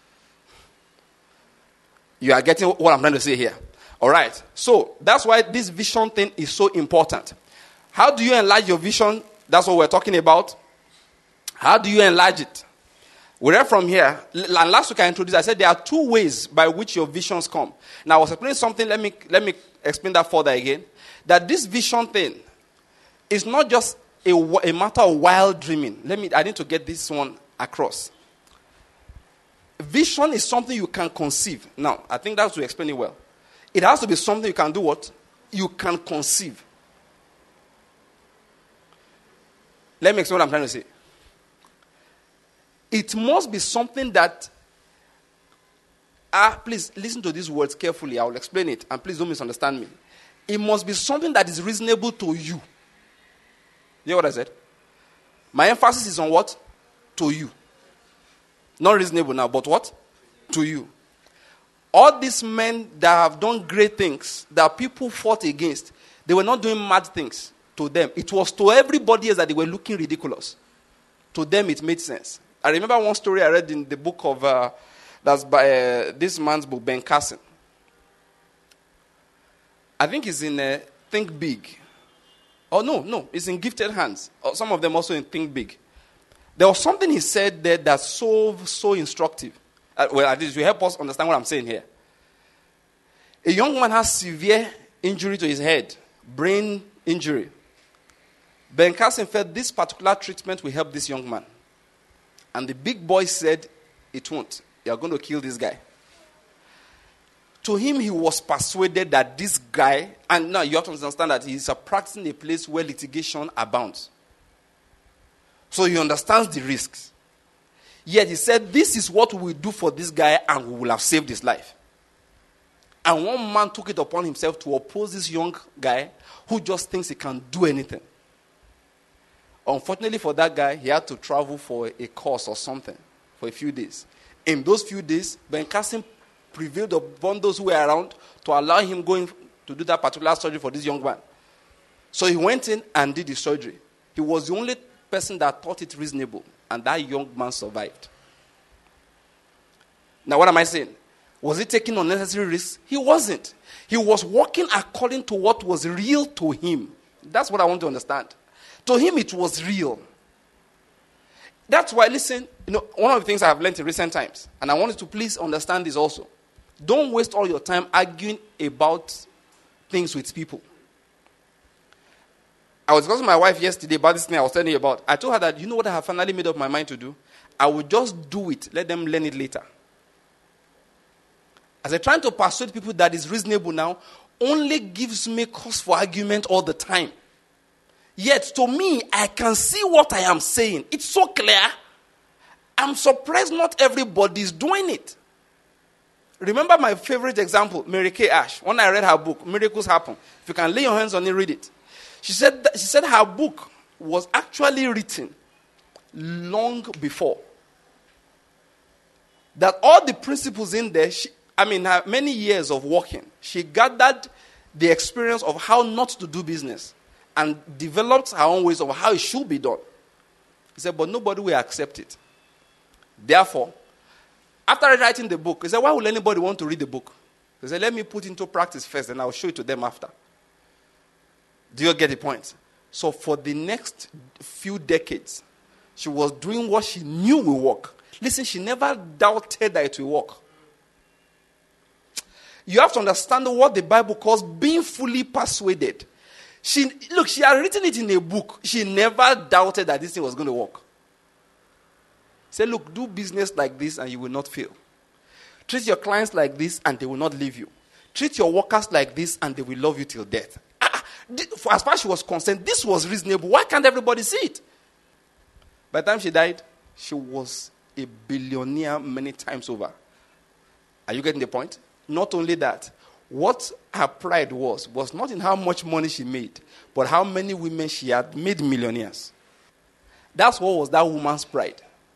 You are getting what I'm trying to say here. All right. So that's why this vision thing is so important. How do you enlarge your vision? That's what we're talking about. How do you enlarge it? We read from here. And last week I introduced, I said there are two ways by which your visions come. Now I was explaining something. Let me let me explain that further again. That this vision thing is not just a, a matter of wild dreaming. Let me. I need to get this one across. Vision is something you can conceive. Now, I think that's to explain it well. It has to be something you can do what? You can conceive. Let me explain what I'm trying to say. It must be something that, ah, please listen to these words carefully. I will explain it, and please don't misunderstand me. It must be something that is reasonable to you. You know what I said? My emphasis is on what? To you. Not reasonable now, but what? To you. All these men that have done great things that people fought against, they were not doing mad things to them. It was to everybody else that they were looking ridiculous. To them, it made sense. I remember one story I read in the book of, uh, that's by uh, this man's book, Ben Carson. I think it's in uh, Think Big. Oh, no, no, it's in Gifted Hands. Or some of them also in Think Big. There was something he said there that's so, so instructive. Uh, well, at least you help us understand what I'm saying here. A young man has severe injury to his head, brain injury. Ben Carson felt this particular treatment will help this young man. And the big boy said, it won't. You are going to kill this guy. To him, he was persuaded that this guy, and now you have to understand that he is practicing a place where litigation abounds. So he understands the risks. Yet he said, this is what we will do for this guy, and we will have saved his life. And one man took it upon himself to oppose this young guy who just thinks he can do anything. Unfortunately for that guy, he had to travel for a course or something for a few days. In those few days, Ben Carson prevailed upon those who were around to allow him going to do that particular surgery for this young man. So he went in and did the surgery. He was the only person that thought it reasonable, and that young man survived. Now, what am I saying? Was he taking unnecessary risks? He wasn't. He was walking according to what was real to him. That's what I want to understand. To him, it was real. That's why, listen, you know, one of the things I have learned in recent times, and I want you to please understand this also. Don't waste all your time arguing about things with people. I was discussing with my wife yesterday about this thing I was telling you about. I told her that, you know what I have finally made up my mind to do? I will just do it. Let them learn it later. As I'm trying to persuade people that is reasonable now, only gives me cause for argument all the time. Yet, to me, I can see what I am saying. It's so clear. I'm surprised not everybody is doing it. Remember my favorite example, Mary Kay Ash. When I read her book, Miracles Happen. If you can lay your hands on it, read it. She said that, she said her book was actually written long before. That all the principles in there, she, I mean, her many years of working, she gathered the experience of how not to do business and developed her own ways of how it should be done. He said, but nobody will accept it. Therefore, after writing the book, he said, why would anybody want to read the book? He said, let me put it into practice first, and I'll show it to them after. Do you get the point? So for the next few decades, she was doing what she knew would work. Listen, she never doubted that it will work. You have to understand what the Bible calls being fully persuaded. She, look, she had written it in a book. She never doubted that this thing was going to work. Say, look, do business like this and you will not fail. Treat your clients like this and they will not leave you. Treat your workers like this and they will love you till death. Ah, as far as she was concerned, this was reasonable. Why can't everybody see it? By the time she died, she was a billionaire many times over. Are you getting the point? Not only that, what her pride was, was not in how much money she made, but how many women she had made millionaires. That's what was that woman's pride.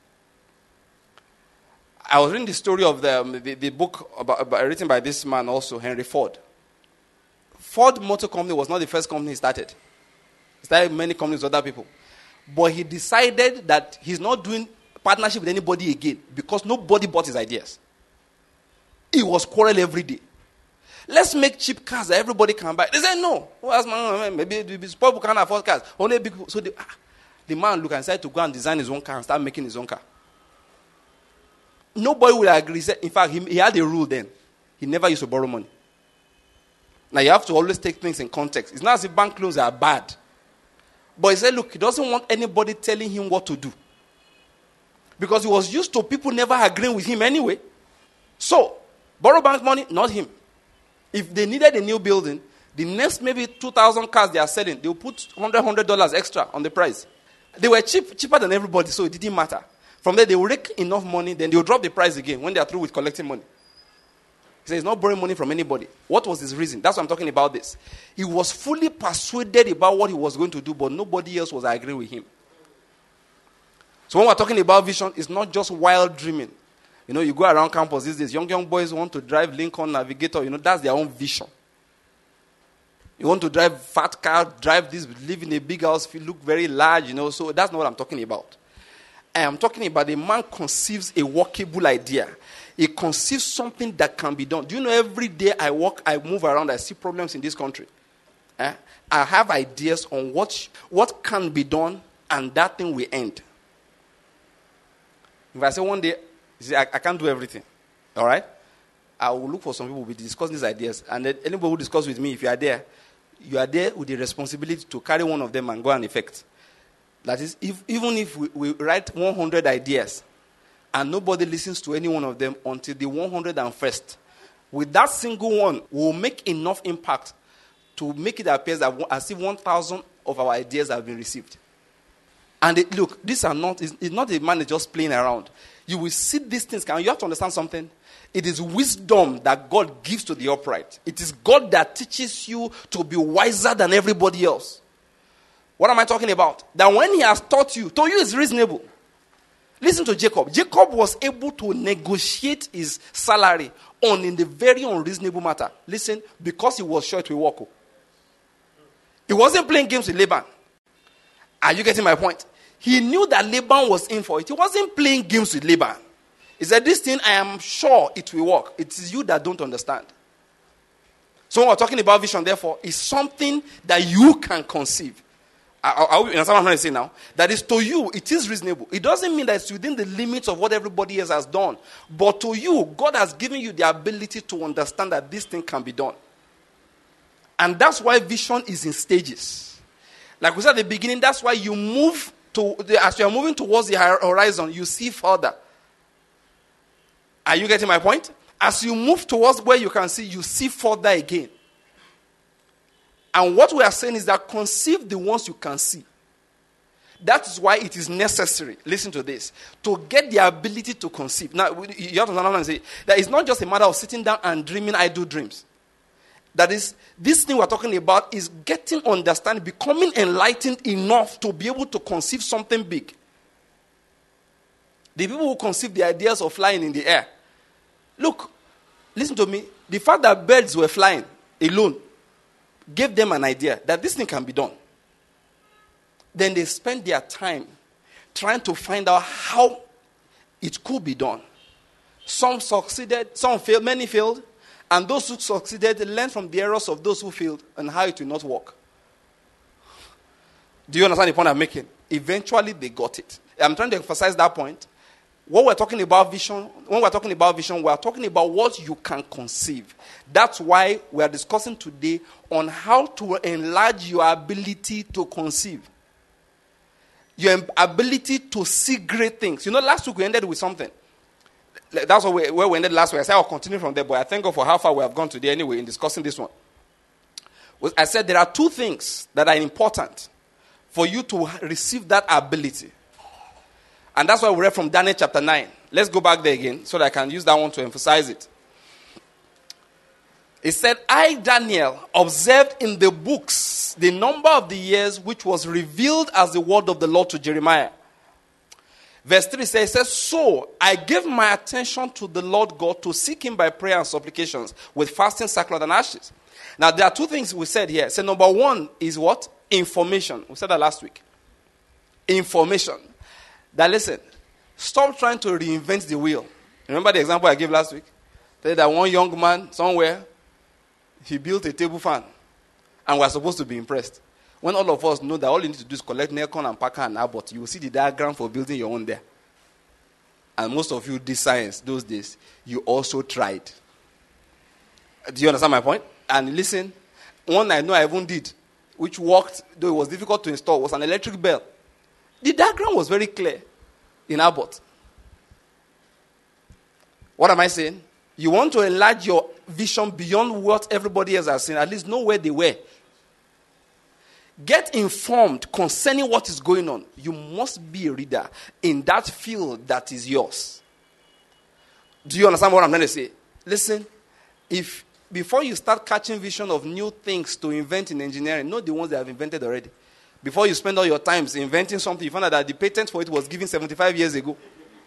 I was reading the story of the, the, the book about, about, written by this man also, Henry Ford. Ford Motor Company was not the first company he started. He started many companies with other people. But he decided that he's not doing partnership with anybody again because nobody bought his ideas. He was quarrel every day. Let's make cheap cars that everybody can buy. They said, no. Well, maybe people can't afford cars. Only big people. So the, ah, the man looked and decided to go and design his own car and start making his own car. Nobody would agree. In fact, he, he had a rule then. He never used to borrow money. Now, you have to always take things in context. It's not as if bank loans are bad. But he said, look, he doesn't want anybody telling him what to do. Because he was used to people never agreeing with him anyway. So, borrow bank money, not him. If they needed a new building, the next maybe two thousand cars they are selling, they will put one hundred dollars extra on the price. They were cheap, cheaper than everybody, so it didn't matter. From there, they will rake enough money, then they will drop the price again when they are through with collecting money. He says he's not borrowing money from anybody. What was his reason? That's why I'm talking about this. He was fully persuaded about what he was going to do, but nobody else was agreeing with him. So when we're talking about vision, it's not just wild dreaming. You know, you go around campus these days, young, young boys want to drive Lincoln Navigator. You know, that's their own vision. You want to drive fat car, drive this, live in a big house, look very large, you know. So that's not what I'm talking about. I am talking about a man conceives a workable idea. He conceives something that can be done. Do you know every day I walk, I move around, I see problems in this country. Eh? I have ideas on what, what can be done, and that thing will end. If I say one day, see, I, I can't do everything. All right? I will look for some people who will discuss these ideas. And then anybody who discuss with me, if you are there, you are there with the responsibility to carry one of them and go and effect. That is, if, even if we, we write one hundred ideas and nobody listens to any one of them until the one hundred first, with that single one, we will make enough impact to make it appear as if one thousand of our ideas have been received. And it, look, these are not, it's, it's not a man just playing around. You will see these things. And you have to understand something. It is wisdom that God gives to the upright. It is God that teaches you to be wiser than everybody else. What am I talking about? That when he has taught you, to you is reasonable. Listen to Jacob. Jacob was able to negotiate his salary on in the very unreasonable matter. Listen, because he was sure it will work. He wasn't playing games with Laban. Are you getting my point? He knew that Laban was in for it. He wasn't playing games with Laban. He said, this thing, I am sure it will work. It is you that don't understand. So when we're talking about vision, therefore, is something that you can conceive. Are, are we, you understand what I'm trying to say now? That is, to you, it is reasonable. It doesn't mean that it's within the limits of what everybody else has done. But to you, God has given you the ability to understand that this thing can be done. And that's why vision is in stages. Like we said at the beginning, that's why you move to, as you are moving towards the horizon, you see further. Are you getting my point? As you move towards where you can see, you see further again. And what we are saying is that conceive the ones you can see. That is why it is necessary, listen to this, to get the ability to conceive. Now, you have to understand and say that it's not just a matter of sitting down and dreaming idle dreams. That is, this thing we're talking about is getting understanding, becoming enlightened enough to be able to conceive something big. The people who conceive the ideas of flying in the air. Look, listen to me. The fact that birds were flying alone gave them an idea that this thing can be done. Then they spent their time trying to find out how it could be done. Some succeeded, some failed, many failed. And those who succeeded learned from the errors of those who failed and how it will not work. Do you understand the point I'm making? Eventually they got it. I'm trying to emphasize that point. What we're talking about vision, when we're talking about vision, we're talking about what you can conceive. That's why we are discussing today on how to enlarge your ability to conceive. Your ability to see great things. You know, last week we ended with something. That's where we, where we ended last week. I said I'll continue from there, but I thank God for how far we have gone today anyway in discussing this one. I said there are two things that are important for you to receive that ability. And that's why we read from Daniel chapter nine. Let's go back there again so that I can use that one to emphasize it. It said, I, Daniel, observed in the books the number of the years which was revealed as the word of the Lord to Jeremiah. Verse three says, it says, so I gave my attention to the Lord God to seek him by prayer and supplications with fasting, sackcloth, and ashes. Now, there are two things we said here. So number one is what? Information. We said that last week. Information. That listen, stop trying to reinvent the wheel. Remember the example I gave last week? Tell you that one young man somewhere, he built a table fan. And we're supposed to be impressed. When all of us know that all you need to do is collect Nikon and Parker and Abbott, you will see the diagram for building your own there. And most of you did science those days. You also tried. Do you understand my point? And listen, one I know I even did, which worked, though it was difficult to install, was an electric bell. The diagram was very clear in Abbott. What am I saying? You want to enlarge your vision beyond what everybody else has seen, at least know where they were. Get informed concerning what is going on. You must be a reader in that field that is yours. Do you understand what I'm trying to say? Listen, if before you start catching vision of new things to invent in engineering, know the ones they have invented already. Before you spend all your time inventing something, you find out that the patent for it was given seventy-five years ago.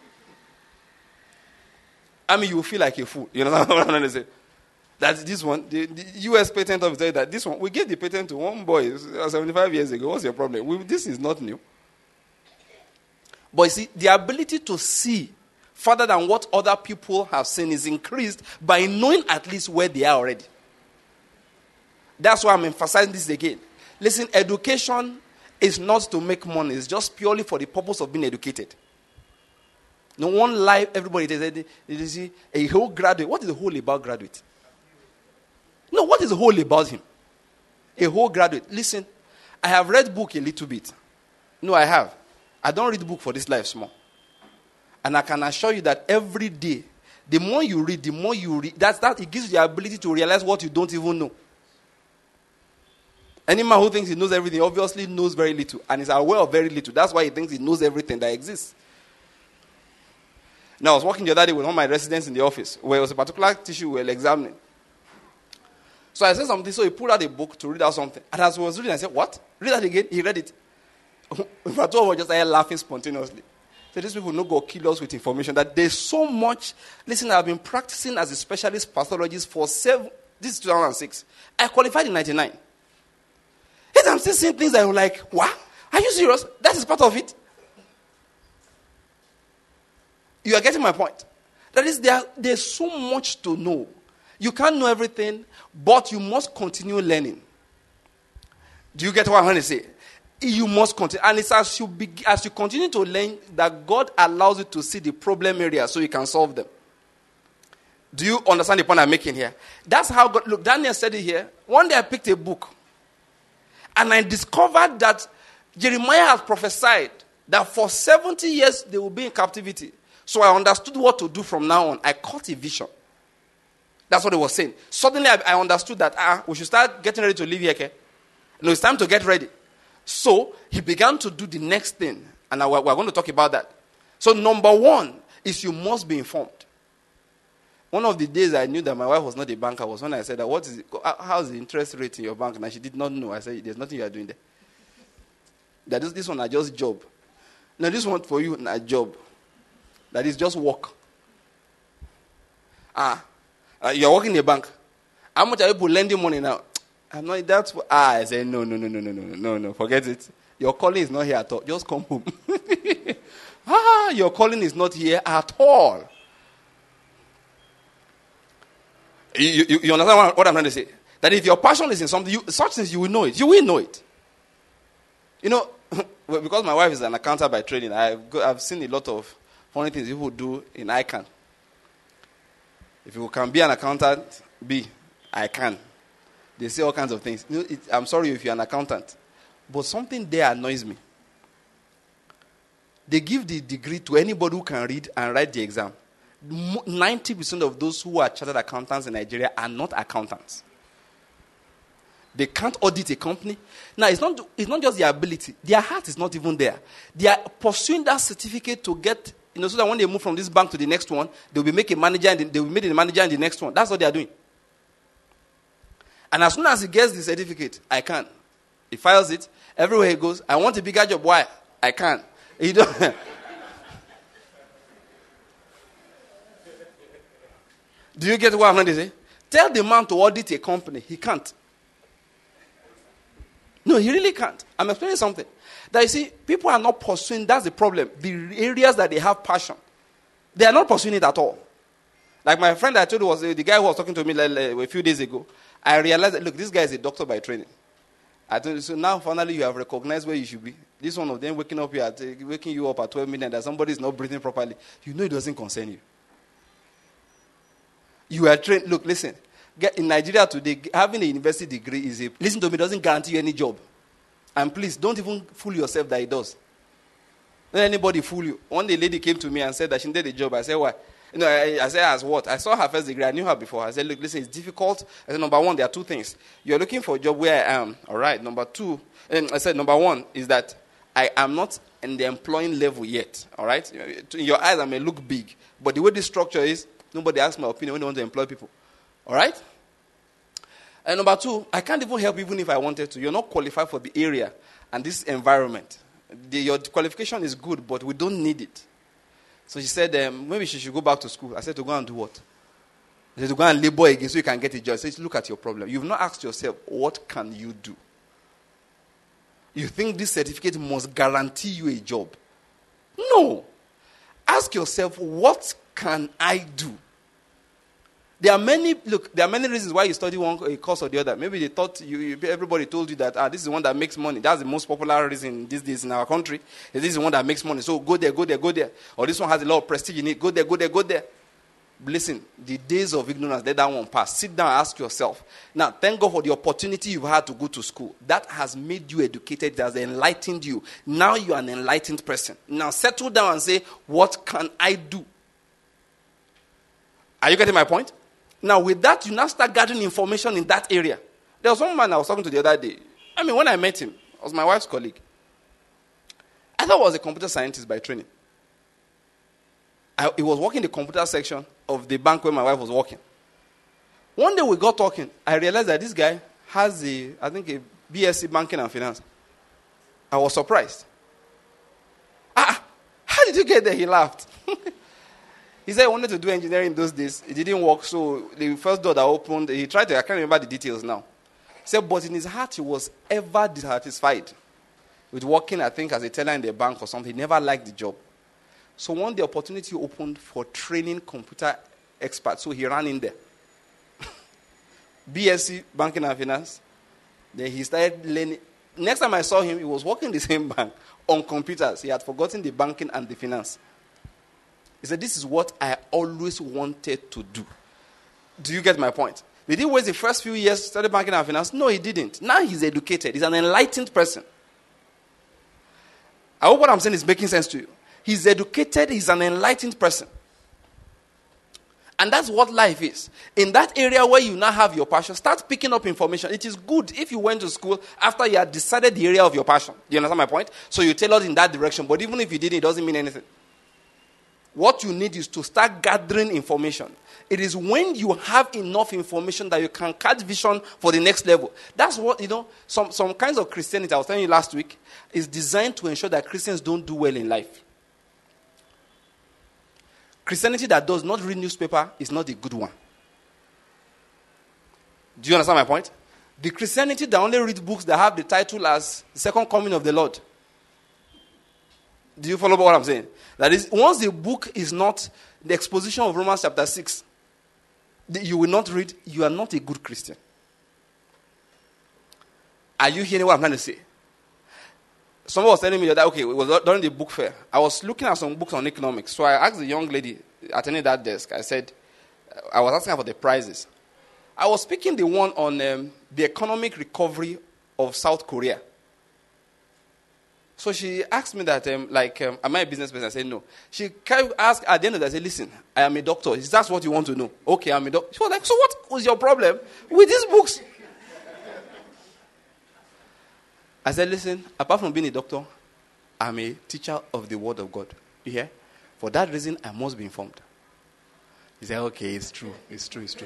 I mean, you will feel like a fool. You know what I'm trying to say? That this one, the, the U S patent office said that this one, we gave the patent to one boy seventy-five years ago. What's your problem? We, this is not new. But you see, the ability to see further than what other people have seen is increased by knowing at least where they are already. That's why I'm emphasizing this again. Listen, education is not to make money. It's just purely for the purpose of being educated. No one life, everybody, they, they see a whole graduate. What is the whole about graduate? No, what is the whole about him? A whole graduate. Listen, I have read book a little bit. No, I have. I don't read book for this life small. And I can assure you that every day, the more you read, the more you read, that's that it gives you the ability to realize what you don't even know. Any man who thinks he knows everything obviously knows very little and is aware of very little. That's why he thinks he knows everything that exists. Now, I was working the other day with one of my residents in the office where it was a particular tissue we were examining. So I said something, so he pulled out a book to read out something. And as I was reading, I said, what? Read that again? He read it. In fact, I was just started laughing spontaneously. So these people no go kill us with information that there's so much. Listen, I've been practicing as a specialist pathologist for seven, this is two thousand six. I qualified in ninety-nine. Yet I'm still seeing things that I'm like, what? Are you serious? That is part of it. You are getting my point. That is, there, there's so much to know. You can't know everything, but you must continue learning. Do you get what I'm trying to say? You must continue. And it's as you, be, as you continue to learn that God allows you to see the problem areas so you can solve them. Do you understand the point I'm making here? That's how God... Look, Daniel said it here. One day I picked a book. And I discovered that Jeremiah has prophesied that for seventy years they will be in captivity. So I understood what to do from now on. I caught a vision. That's what he was saying. Suddenly I, I understood that ah, we should start getting ready to leave here. Okay? No, it's time to get ready. So he began to do the next thing. And we're, we're going to talk about that. So number one is you must be informed. One of the days I knew that my wife was not a banker was when I said that, what is it, how's the interest rate in your bank? And she did not know. I said, there's nothing you are doing there. That is, this one are just job. Now this one for you a job. That is just work. Ah, uh, you're working in a bank. How much are you lending money now? I'm not, that's what, ah, I said, no, no, no, no, no, no, no, no, forget it. Your calling is not here at all. Just come home. ah, your calling is not here at all. You, you, you understand what I'm trying to say? That if your passion is in something, you, such things, you will know it. You will know it. You know, because my wife is an accountant by training, I've, go, I've seen a lot of funny things people do in I CAN. If you can be an accountant, be. I can. They say all kinds of things. You know, it, I'm sorry if you're an accountant. But something there annoys me. They give the degree to anybody who can read and write the exam. ninety percent of those who are chartered accountants in Nigeria are not accountants. They can't audit a company. Now, it's not, it's not just their ability. Their heart is not even there. They are pursuing that certificate to get, you know, so that when they move from this bank to the next one, they'll be making manager and they'll be made a manager in the next one. That's what they are doing. And as soon as he gets the certificate, I can. He files it. Everywhere he goes, I want a bigger job. Why? I can. He don't. Do you get what I'm trying to say? Tell the man to audit a company. He can't. No, he really can't. I'm explaining something. That you see, people are not pursuing, that's the problem. The areas that they have passion. They are not pursuing it at all. Like my friend I told you was the guy who was talking to me like, like, a few days ago. I realized that, look, this guy is a doctor by training. I told you, so now finally you have recognized where you should be. This one of them waking up here, at, uh, waking you up at twelve midnight that somebody is not breathing properly. You know it doesn't concern you. You are trained. Look, listen. Get, in Nigeria today, having a university degree is a, listen to me, doesn't guarantee you any job. And please, don't even fool yourself that it does. Don't anybody fool you. One day a lady came to me and said that she needed a job. I said, why? You know, I, I said, as what? I saw her first degree. I knew her before. I said, look, listen, it's difficult. I said, number one, there are two things. You're looking for a job where I am. All right. Number two, and I said, number one is that I am not in the employing level yet. All right. In your eyes, I may look big. But the way this structure is, nobody asks my opinion when they want to employ people. All right? And number two, I can't even help even if I wanted to. You're not qualified for the area and this environment. The, your qualification is good, but we don't need it. So she said, um, maybe she should go back to school. I said, to go and do what? I said, to go and labor again so you can get a job. I said, look at your problem. You've not asked yourself, what can you do? You think this certificate must guarantee you a job? No. Ask yourself, what can I do? There are many, look, there are many reasons why you study one a course or the other. Maybe they thought, you, you, everybody told you that, ah, this is the one that makes money. That's the most popular reason these days in our country. This is the one that makes money. So go there, go there, go there. Or this one has a lot of prestige in it. Go there, go there, go there. Listen, the days of ignorance, let that one pass. Sit down and ask yourself. Now, thank God for the opportunity you've had to go to school. That has made you educated. That has enlightened you. Now you are an enlightened person. Now settle down and say, what can I do? Are you getting my point? Now, with that, you now start gathering information in that area. There was one man I was talking to the other day. I mean, when I met him, I was my wife's colleague. I thought he was a computer scientist by training. I, he was working in the computer section of the bank where my wife was working. One day we got talking. I realized that this guy has a, I think, a B S c Banking and Finance. I was surprised. Ah, how did you get there? He laughed. He said he wanted to do engineering those days. It didn't work, so the first door that opened, he tried to, I can't remember the details now. He said, but in his heart, he was ever dissatisfied with working, I think, as a teller in the bank or something. He never liked the job. So one day, opportunity opened for training computer experts, so he ran in there. B S c Banking and Finance. Then he started learning. Next time I saw him, he was working in the same bank on computers. He had forgotten the banking and the finance. He said, this is what I always wanted to do. Do you get my point? Did he waste the first few years to study banking and finance? No, he didn't. Now he's educated. He's an enlightened person. I hope what I'm saying is making sense to you. He's educated. He's an enlightened person. And that's what life is. In that area where you now have your passion, start picking up information. It is good if you went to school after you had decided the area of your passion. Do you understand my point? So you tailored in that direction. But even if you didn't, it doesn't mean anything. What you need is to start gathering information. It is when you have enough information that you can catch vision for the next level. That's what, you know, some, some kinds of Christianity, I was telling you last week, is designed to ensure that Christians don't do well in life. Christianity that does not read newspaper is not a good one. Do you understand my point? The Christianity that only reads books that have the title as the Second Coming of the Lord. Do you follow what I'm saying? That is, once the book is not the exposition of Romans chapter six, you will not read, you are not a good Christian. Are you hearing what I'm trying to say? Someone was telling me that, okay, it was during the book fair. I was looking at some books on economics. So I asked the young lady attending that desk, I said, I was asking her for the prizes. I was picking the one on um, the economic recovery of South Korea. So she asked me that, um, like, um, am I a business person? I said, no. She asked at the end of that, I said, listen, I am a doctor. Is that what you want to know? Okay, I'm a doctor. She was like, so what was your problem with these books? I said, listen, apart from being a doctor, I'm a teacher of the word of God. You hear? For that reason, I must be informed. He said, okay, it's true. It's true, it's true.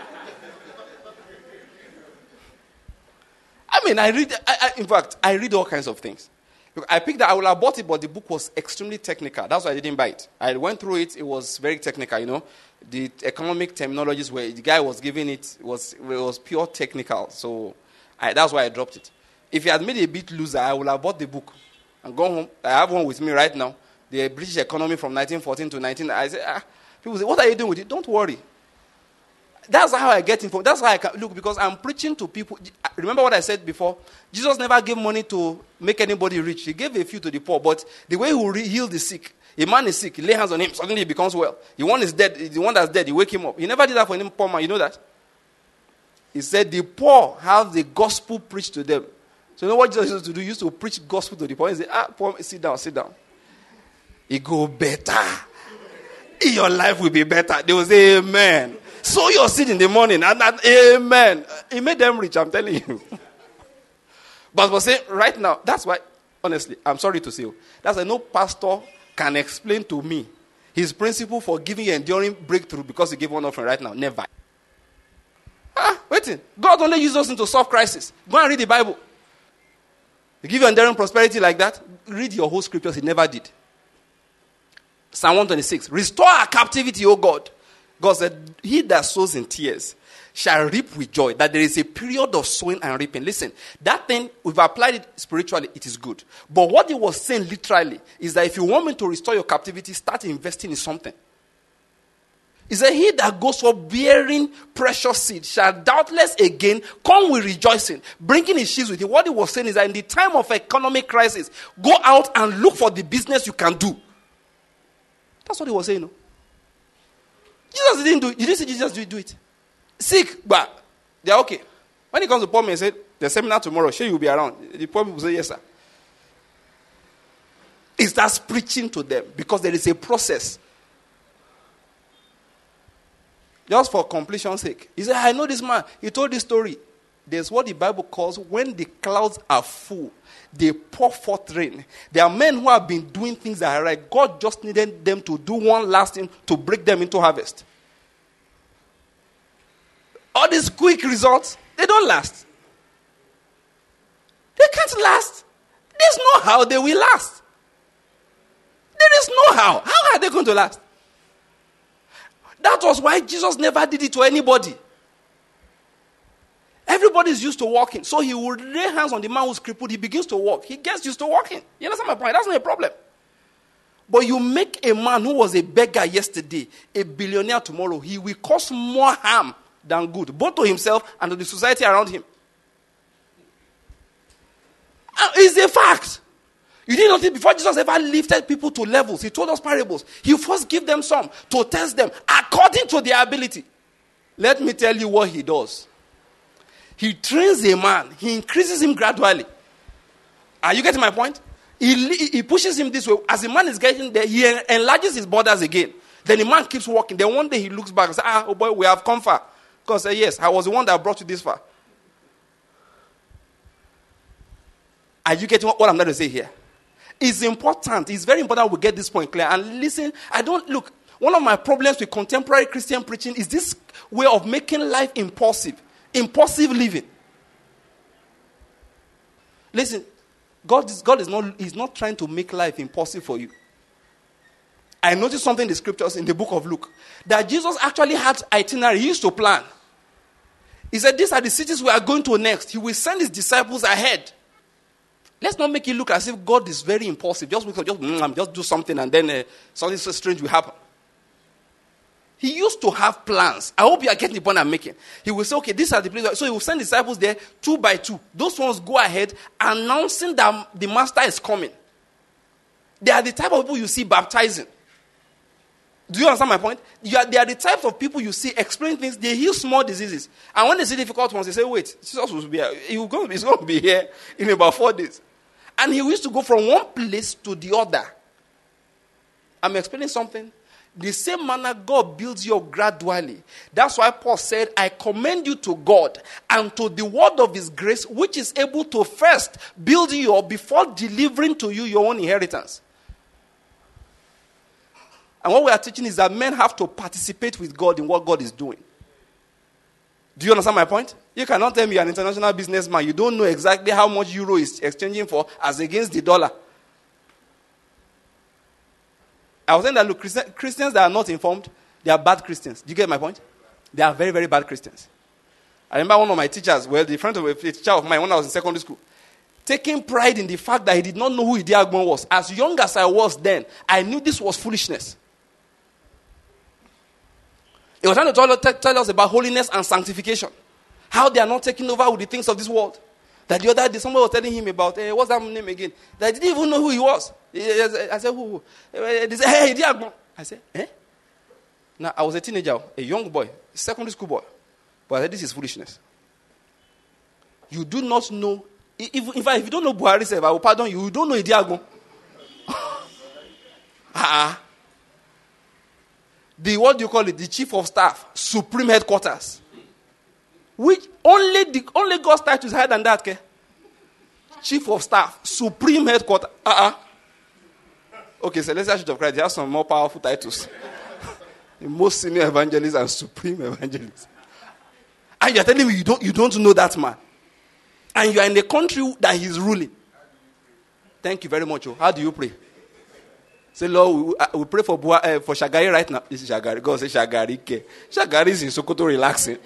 I mean, I read, I, I, in fact, I read all kinds of things. I picked that, I would have bought it, but the book was extremely technical. That's why I didn't buy it. I went through it, it was very technical, you know. The economic terminologies where the guy was giving it was, it was pure technical. So I, that's why I dropped it. If he had made it a bit looser, I would have bought the book and gone home. I have one with me right now. The British economy from nineteen fourteen to nineteen. I say, ah, people say, what are you doing with it? Don't worry. That's how I get info. That's how I can look, because I'm preaching to people. Remember what I said before? Jesus never gave money to make anybody rich. He gave a few to the poor. But the way he will heal the sick, a man is sick, he lay hands on him, suddenly he becomes well. The one is dead, the one that's dead, you wake him up. He never did that for any poor man. You know that? He said the poor have the gospel preached to them. So you know what Jesus used to do? He used to preach gospel to the poor. He said, ah, poor, sit down, sit down. He go better. Your life will be better. They will say, amen. Sow your seed in the morning, and that, amen. He made them rich, I'm telling you. But I say, right now, that's why, honestly, I'm sorry to say, that's why no pastor can explain to me his principle for giving enduring breakthrough because he gave one offering right now. Never. Ah, waiting. God only uses us to solve crisis. Go and read the Bible. He give you enduring prosperity like that. Read your whole scriptures. He never did. Psalm one twenty-six. Restore our captivity, O God. God said, he that sows in tears shall reap with joy. That there is a period of sowing and reaping. Listen, that thing, we've applied it spiritually, it is good. But what he was saying literally is that if you want me to restore your captivity, start investing in something. He said, he that goes for bearing precious seed shall doubtless again come with rejoicing, bringing his sheaves with him. What he was saying is that in the time of economic crisis, go out and look for the business you can do. That's what he was saying. No? Jesus didn't do it. You didn't see Jesus do it. Sick, but they're okay. When he comes to poor men and said, the seminar tomorrow, sure you'll be around. The poor people say, yes, sir. He starts preaching to them because there is a process. Just for completion's sake. He said, I know this man. He told this story. There's what the Bible calls when the clouds are full, they pour forth rain. There are men who have been doing things that are right. God just needed them to do one last thing to break them into harvest. All these quick results, they don't last. They can't last. There's no how they will last. There is no how. How are they going to last? That was why Jesus never did it to anybody. Everybody's used to walking. So he would lay hands on the man who's crippled. He begins to walk. He gets used to walking. You understand my point? That's not a problem. But you make a man who was a beggar yesterday a billionaire tomorrow, he will cause more harm than good, both to himself and to the society around him. Uh, It's a fact. You didn't notice before Jesus ever lifted people to levels. He told us parables. He first give them some to test them according to their ability. Let me tell you what he does. He trains a man. He increases him gradually. Are you getting my point? He, he pushes him this way. As the man is getting there, he enlarges his borders again. Then the man keeps walking. Then one day he looks back and says, ah, oh boy, we have come far. God said, yes, I was the one that brought you this far. Are you getting what, what I'm trying to say here? It's important. It's very important we get this point clear. And listen, I don't, look, one of my problems with contemporary Christian preaching is this way of making life impulsive. Impulsive living. Listen, God is, God is not, he's not trying to make life impossible for you. I noticed something in the scriptures in the book of Luke. That Jesus actually had itinerary. He used to plan. He said, these are the cities we are going to next. He will send his disciples ahead. Let's not make it look as if God is very impulsive. Just because, just, mm, just do something and then uh, something so strange will happen. He used to have plans. I hope you are getting the point I'm making. He will say, okay, these are the places. So he will send disciples there two by two. Those ones go ahead announcing that the master is coming. They are the type of people you see baptizing. Do you understand my point? You are, they are the types of people you see explain things. They heal small diseases. And when they see difficult ones, they say, wait, Jesus will be here. He will go, he's going to be here in about four days. And he used to go from one place to the other. I'm explaining something. The same manner God builds you up gradually. That's why Paul said, I commend you to God and to the word of his grace, which is able to first build you up before delivering to you your own inheritance. And what we are teaching is that men have to participate with God in what God is doing. Do you understand my point? You cannot tell me you're an international businessman. You don't know exactly how much euro is exchanging for as against the dollar. I was saying that, look, Christian, Christians that are not informed, they are bad Christians. Do you get my point? They are very, very bad Christians. I remember one of my teachers, well, the friend of a teacher of mine when I was in secondary school, taking pride in the fact that he did not know who Idi Agbon was. As young as I was then, I knew this was foolishness. He was trying to tell, tell us about holiness and sanctification. How they are not taking over with the things of this world. That the other day, somebody was telling him about, hey, what's that name again? That I didn't even know who he was. I said, who? They said, hey, Idi Agbon. I said, eh? Now, I was a teenager, a young boy, a secondary school boy. But I said, this is foolishness. You do not know, if, in fact, if you don't know Buhari, I will pardon you, you don't know Idi Agbon. Ah. The, what do you call it? The chief of staff, supreme headquarters. Which only the only God's title is higher than that, okay? Chief of staff, supreme headquarters. Uh-uh. Okay, so let's Church of Christ. They have some more powerful titles. The most senior evangelist and supreme evangelist. And you're telling me you don't you don't know that man. And you are in a country that he's ruling. Thank you very much. Oh. How do you pray? Say, Lord, we, uh, we pray for uh, for Shagari right now. This is Shagari. God say Shagari. Ke. Shagari is in Sokoto relaxing.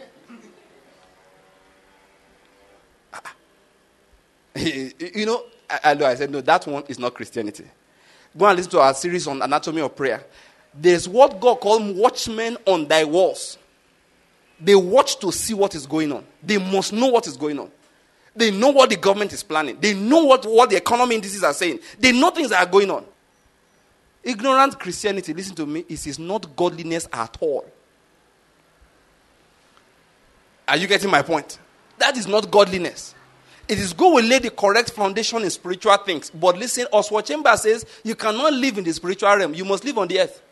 You know, I, I, I said, no, that one is not Christianity. Go and listen to our series on anatomy of prayer. There's what God calls watchmen on thy walls. They watch to see what is going on. They must know what is going on. They know what the government is planning. They know what, what the economy indices are saying. They know things that are going on. Ignorant Christianity, listen to me, it is not godliness at all. Are you getting my point? That is not godliness. It is God will lay the correct foundation in spiritual things. But listen, Oswald Chambers says, you cannot live in the spiritual realm. You must live on the earth.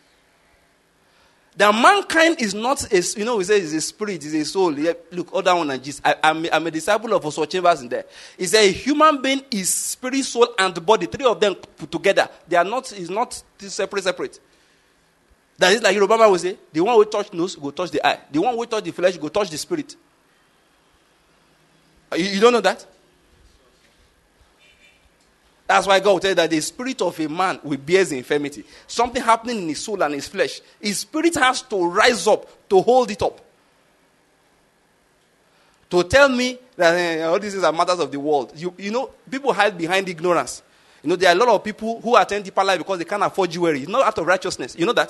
That mankind is not, a, you know, we say it's a spirit, it's a soul. Yeah, look, other one than Jesus. I, I'm, I'm a disciple of Oswald Chambers in there. He said a human being is spirit, soul, and body. Three of them put together. They are not, it's not separate, separate. That is like Yoruba man will say, the one who touch nose, go touch the eye. The one who touch the flesh, go touch the spirit. You, you don't know that? That's why God will tell you that the spirit of a man will bear his infirmity. Something happening in his soul and his flesh. His spirit has to rise up to hold it up. To tell me that uh, all these are matters of the world. You, you know, people hide behind ignorance. You know, there are a lot of people who attend deeper life because they can't afford jewelry. It's not out of righteousness. You know that?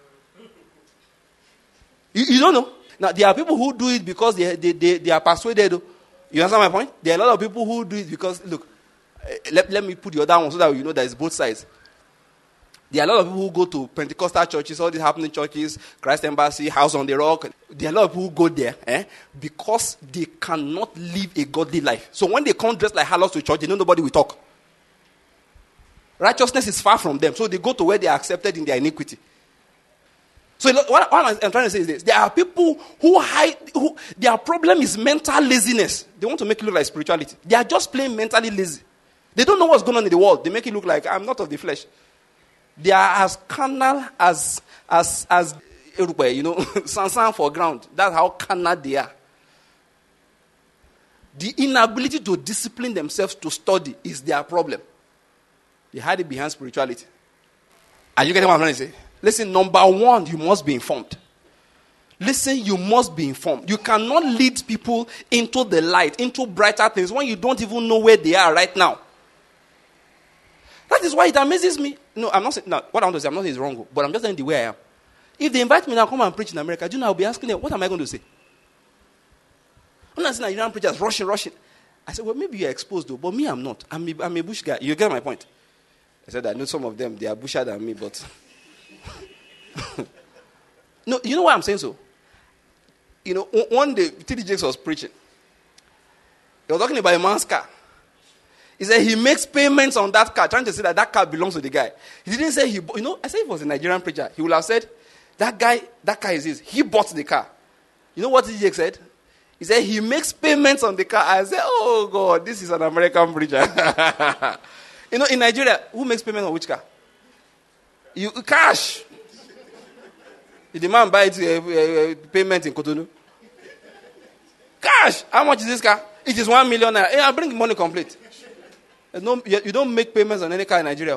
You, you don't know? Now, there are people who do it because they, they, they, they are persuaded. You understand my point? There are a lot of people who do it because, look, let, let me put the other one so that you know there's both sides. There are a lot of people who go to Pentecostal churches, all these happening churches, Christ Embassy, House on the Rock. There are a lot of people who go there eh, because they cannot live a godly life. So when they come dressed like harlots to church, they know nobody will talk. Righteousness is far from them. So they go to where they are accepted in their iniquity. So what, what I'm trying to say is this. There are people who hide, who their problem is mental laziness. They want to make it look like spirituality. They are just plain mentally lazy. They don't know what's going on in the world. They make it look like, I'm not of the flesh. They are as carnal as, as, as, you know, sansan for ground. That's how carnal they are. The inability to discipline themselves to study is their problem. They hide it behind spirituality. Are you getting what I'm trying to say? Listen, number one, you must be informed. Listen, you must be informed. You cannot lead people into the light, into brighter things when you don't even know where they are right now. That is why it amazes me. No, I'm not saying, no, what I want to say, I'm not saying it's wrong, but I'm just saying the way I am. If they invite me now, come and preach in America, do you know, I'll be asking them, what am I going to say? I'm not saying Nigerian preachers rushing, rushing. I said, well, maybe you're exposed though, but me, I'm not. I'm a, I'm a bush guy. You get my point? I said, I know some of them, they are bushier than me, but... No, you know why I'm saying so? You know, one day, T D Jakes was preaching. He was talking about a man's car. He said he makes payments on that car, trying to say that that car belongs to the guy. He didn't say he, you know, I said if it was a Nigerian preacher, he would have said, that guy, that car is his. He bought the car. You know what T D Jakes said? He said he makes payments on the car. I said, oh God, this is an American preacher. You know, in Nigeria, who makes payment on which car? You cash. Did the man buy it, uh, uh, payment in Cotonou? Cash. How much is this car? It is one million naira. Hey, I'll bring the money complete. No, you don't make payments on any car in Nigeria.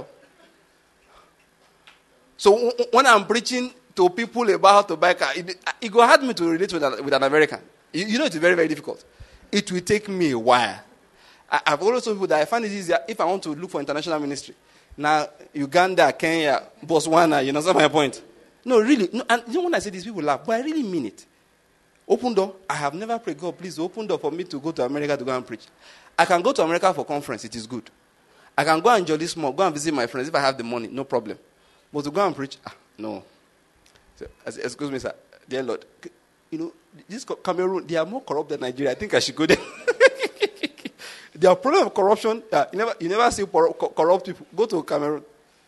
So when I'm preaching to people about how to buy a car, it, it will hard me to relate with an, with an American. You, you know it's very, very difficult. It will take me a while. I, I've always told people that I find it easier if I want to look for international ministry. Now, Uganda, Kenya, Botswana, you know, that's my point. No, really. No, and you know when I say this, people laugh, but I really mean it. Open door. I have never prayed, God, please open door for me to go to America to go and preach. I can go to America for conference. It is good. I can go and enjoy this small, go and visit my friends if I have the money, no problem. But to go and preach, ah, no. So, I say, excuse me, sir. Dear Lord, you know, this Cameroon, they are more corrupt than Nigeria. I think I should go there. There are problems of corruption. Uh, you never, you never see corrupt people. Go to Cameroon.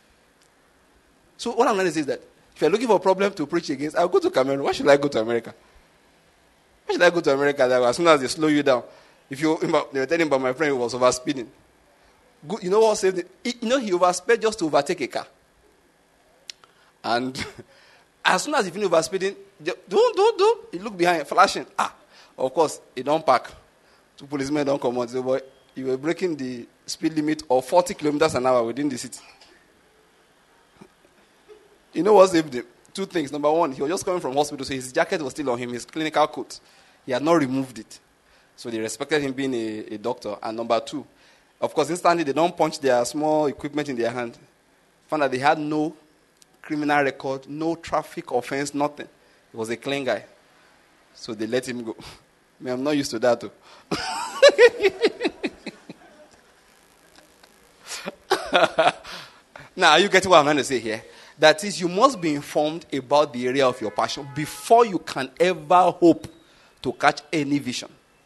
So what I'm going to say is that if you're looking for a problem to preach against, I'll go to Cameroon. Why should I go to America? Why should I go to America? That as soon as they slow you down, if you, they were telling about my friend who was overspeeding. Good, you know what saved it? You know he oversped just to overtake a car. And as soon as he finished overspeeding, don't, don't, don't. He looked behind, flashing. Ah, of course, he don't park. Two policemen don't come out. Say, boy, you were breaking the speed limit of forty kilometers an hour within the city. You know what saved him? Two things. Number one, he was just coming from hospital, so his jacket was still on him, his clinical coat. He had not removed it. So they respected him being a, a doctor. And number two, of course, instantly they don't punch their small equipment in their hand. Found that they had no criminal record, no traffic offense, nothing. He was a clean guy. So they let him go. I mean, I'm not used to that too. Now, are you getting what I'm trying to say here? That is, you must be informed about the area of your passion before you can ever hope to catch any vision.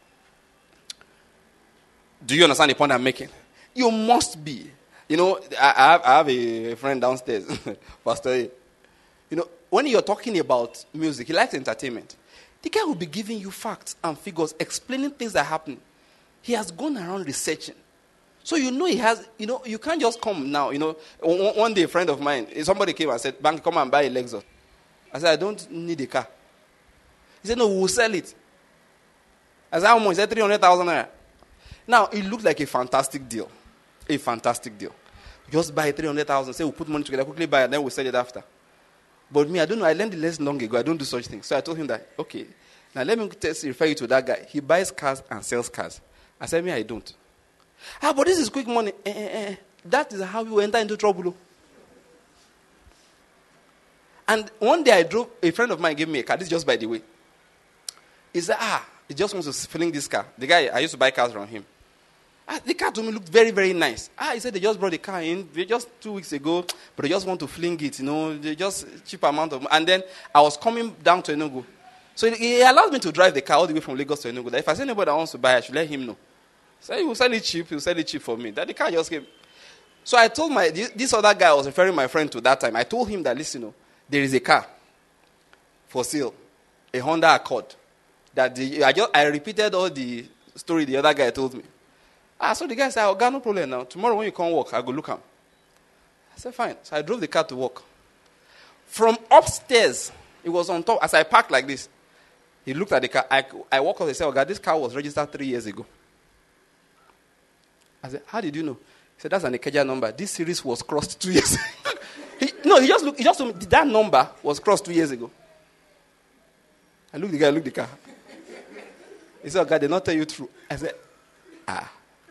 Do you understand the point I'm making? You must be. You know, I, I, have, I have a friend downstairs, Pastor A. You know, when you're talking about music, he likes entertainment. The guy will be giving you facts and figures, explaining things that are happening. He has gone around researching. So you know he has, you know, you can't just come now. You know, one, one day a friend of mine, somebody came and said, Bank, come and buy a Lexus. I said, I don't need a car. He said, no, we'll sell it. I said, how much? He said, three hundred thousand naira. Now, it looked like a fantastic deal. A fantastic deal. Just buy three hundred thousand, say we'll put money together, quickly buy it, then we'll sell it after. But me, I don't know, I learned the lesson long ago. I don't do such things. So I told him that, okay, now let me test, refer you to that guy. He buys cars and sells cars. I said, me, I don't. Ah, but this is quick money. Eh, eh, eh. That is how you enter into trouble. And one day I drove, a friend of mine gave me a car. This is just by the way. He said, ah, he just wants to fling this car. The guy, I used to buy cars from him. Ah, the car to me looked very, very nice. Ah, he said they just brought the car in they just two weeks ago, but they just want to fling it, you know, they just cheap amount of. And then I was coming down to Enugu. So he allows me to drive the car all the way from Lagos to Enugu. That if I see anybody that wants to buy, I should let him know. So he will sell it cheap, he will sell it cheap for me. That the car just came. So I told my, this other guy I was referring my friend to that time, I told him that, listen, you know, there is a car for sale, a Honda Accord. That the, I, just, I repeated all the story the other guy told me. Ah, so the guy said, I got no problem now. Tomorrow when you come work, I go look him. I said, fine. So I drove the car to work. From upstairs, it was on top. As I parked like this, he looked at the car. I, I walked up and said, oh God, this car was registered three years ago. I said, how did you know? He said, that's an Ikeja number. This series was crossed two years ago. he, no, he just looked, he just told me, that number was crossed two years ago. I looked at the guy, I looked at the car. He said, oh God, they not tell you true. I said, ah.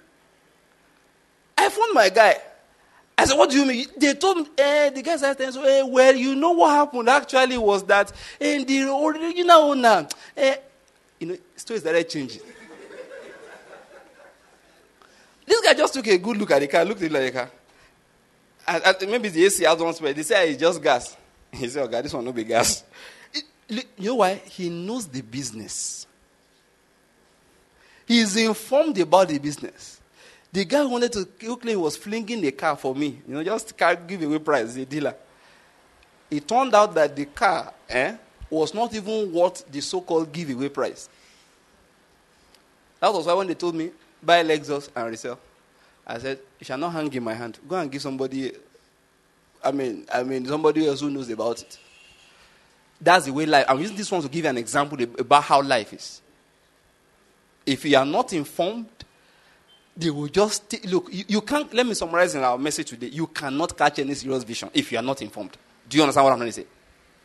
I phoned my guy. I said, what do you mean? They told me, eh, the guy said, so, eh, well, you know what happened actually was that in the original owner, eh, you know, stories started changing. This guy just took a good look at the car, looked at the car. And, and maybe the A C has one spare. They say it's just gas. He said, oh God, this one will be gas. It, you know why? He knows the business. He is informed about the business. The guy who wanted to quickly was flinging the car for me. You know, just car giveaway price, the dealer. It turned out that the car eh, was not even worth the so-called giveaway price. That was why when they told me, buy Lexus and resell, I said, you shall not hang in my hand. Go and give somebody, I mean, I mean, somebody else who knows about it. That's the way life, I'm using this one to give you an example about how life is. If you are not informed, they will just, t- look, you, you can't, let me summarize in our message today. You cannot catch any serious vision if you are not informed. Do you understand what I'm trying to say?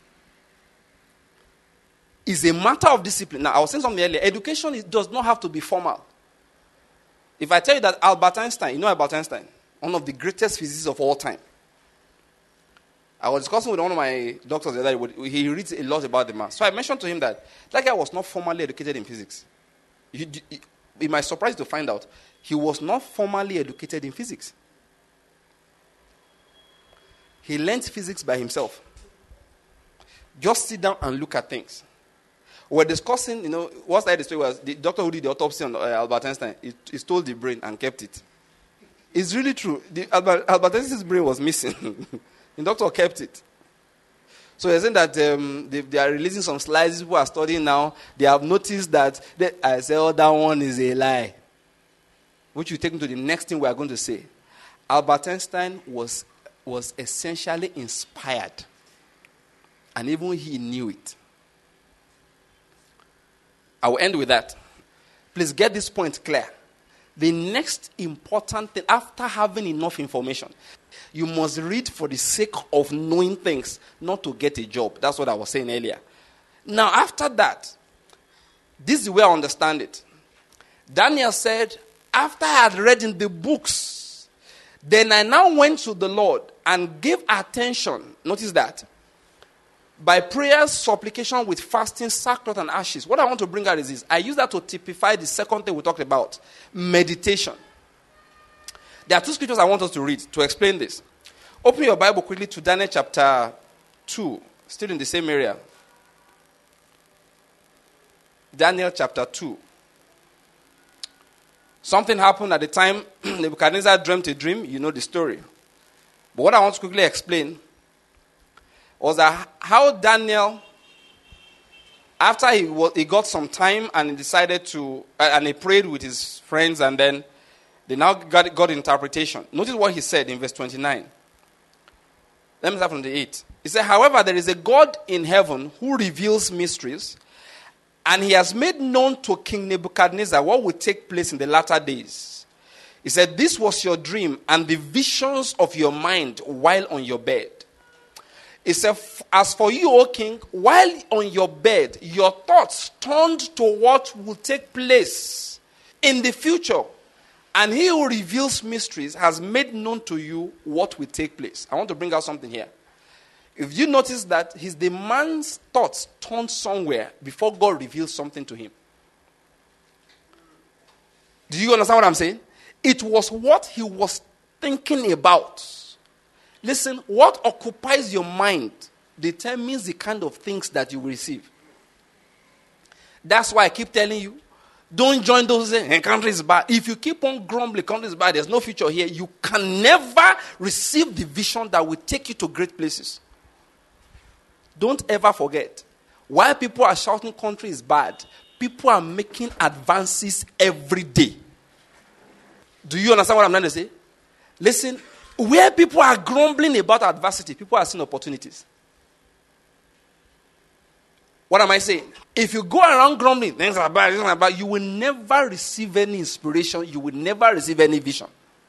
It's a matter of discipline. Now, I was saying something earlier. Education is, does not have to be formal. If I tell you that Albert Einstein, you know Albert Einstein, one of the greatest physicists of all time. I was discussing with one of my doctors the other day. He reads a lot about the math. So I mentioned to him that that guy was not formally educated in physics. It might surprise you to find out he was not formally educated in physics. He learned physics by himself. Just sit down and look at things. We're discussing, you know, what side the story was, the doctor who did the autopsy on uh, Albert Einstein, he, he stole the brain and kept it. It's really true. The, Albert, Albert Einstein's brain was missing. The doctor kept it. So they're saying that um, they, they are releasing some slides. People are studying now. They have noticed that, they, I say, oh, that one is a lie. Which will take me to the next thing we are going to say. Albert Einstein was, was essentially inspired. And even he knew it. I will end with that. Please get this point clear. The next important thing, after having enough information, you must read for the sake of knowing things, not to get a job. That's what I was saying earlier. Now, after that, this is the way I understand it. Daniel said, after I had read in the books, then I now went to the Lord and gave attention. Notice that. By prayers, supplication with fasting, sackcloth, and ashes. What I want to bring out is this. I use that to typify the second thing we talked about. Meditation. There are two scriptures I want us to read to explain this. Open your Bible quickly to Daniel chapter two. Still in the same area. Daniel chapter two. Something happened at the time Nebuchadnezzar dreamt a dream. You know the story. But what I want to quickly explain was that how Daniel, after he was, he got some time and he decided to, uh, and he prayed with his friends, and then they now got, got interpretation. Notice what he said in verse twenty-nine. Let me start from the eight. He said, however, there is a God in heaven who reveals mysteries, and he has made known to King Nebuchadnezzar what will take place in the latter days. He said, this was your dream and the visions of your mind while on your bed. He said, as for you, O king, while on your bed, your thoughts turned to what will take place in the future. And he who reveals mysteries has made known to you what will take place. I want to bring out something here. If you notice that his the man's thoughts turned somewhere before God reveals something to him. Do you understand what I'm saying? It was what he was thinking about. Listen, what occupies your mind determines the kind of things that you will receive. That's why I keep telling you, don't join those and country is bad. If you keep on grumbling, country is bad, there's no future here, you can never receive the vision that will take you to great places. Don't ever forget, while people are shouting country is bad, people are making advances every day. Do you understand what I'm trying to say? Listen, where people are grumbling about adversity, people are seeing opportunities. What am I saying? If you go around grumbling, things are bad, things are bad, you will never receive any inspiration. You will never receive any vision.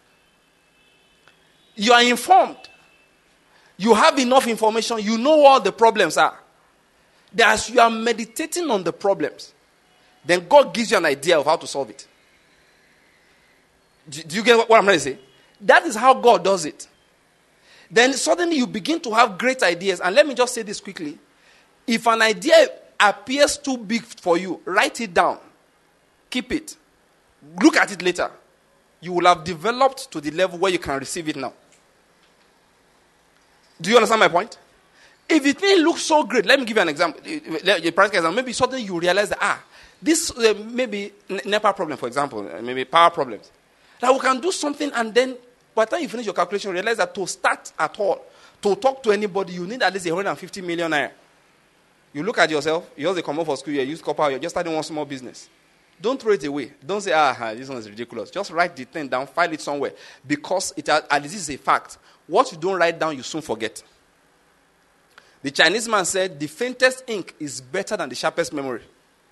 You are informed. You have enough information. You know what the problems are. That as you are meditating on the problems, then God gives you an idea of how to solve it. Do, do you get what, what I'm trying to say? That is how God does it. Then suddenly you begin to have great ideas. And let me just say this quickly. If an idea appears too big for you, write it down. Keep it. Look at it later. You will have developed to the level where you can receive it now. Do you understand my point? If the thing looks so great, let me give you an example. A practical example. Maybe suddenly you realize that, ah, this uh, maybe NEPA problem, for example, uh, maybe power problems. That we can do something and then by the time you finish your calculation, you realize that to start at all, to talk to anybody, you need at least one hundred fifty million naira. You look at yourself, you just come out for school, you use copper, you're just starting one small business. Don't throw it away. Don't say, ah, this one is ridiculous. Just write the thing down, file it somewhere. Because it, and this is a fact. What you don't write down, you soon forget. The Chinese man said, the faintest ink is better than the sharpest memory.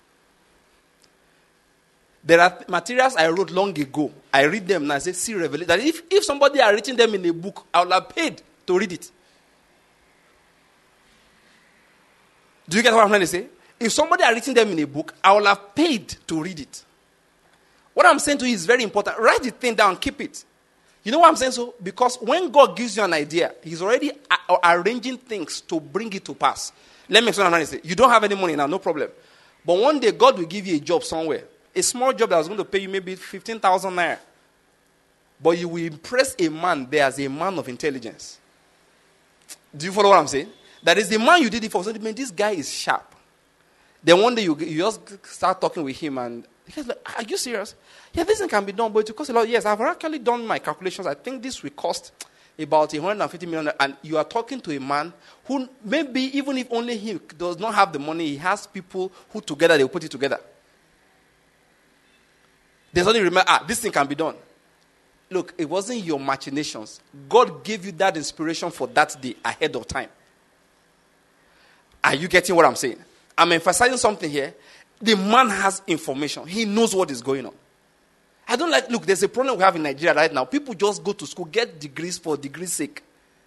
There are materials I wrote long ago. I read them and I say, see revelation. That if, if somebody had written them in a book, I would have paid to read it. Do you get what I'm trying to say? If somebody had written them in a book, I would have paid to read it. What I'm saying to you is very important. Write the thing down, keep it. You know what I'm saying so? Because when God gives you an idea, He's already a- arranging things to bring it to pass. Let me explain what I'm trying to say. You don't have any money now, no problem. But one day, God will give you a job somewhere. A small job that was going to pay you maybe fifteen thousand naira. But you will impress a man there as a man of intelligence. Do you follow what I'm saying? That is the man you did it for. So, man, this guy is sharp. Then one day you, you just start talking with him and he's like, are you serious? Yeah, this thing can be done, but it will cost a lot. Yes, I've actually done my calculations. I think this will cost about one hundred fifty million. And you are talking to a man who maybe even if only he does not have the money, he has people who together, they will put it together. They suddenly remember, ah, this thing can be done. Look, it wasn't your machinations. God gave you that inspiration for that day ahead of time. Are you getting what I'm saying? I'm emphasizing something here. The man has information. He knows what is going on. I don't like, look, there's a problem we have in Nigeria right now. People just go to school, get degrees for degrees' sake.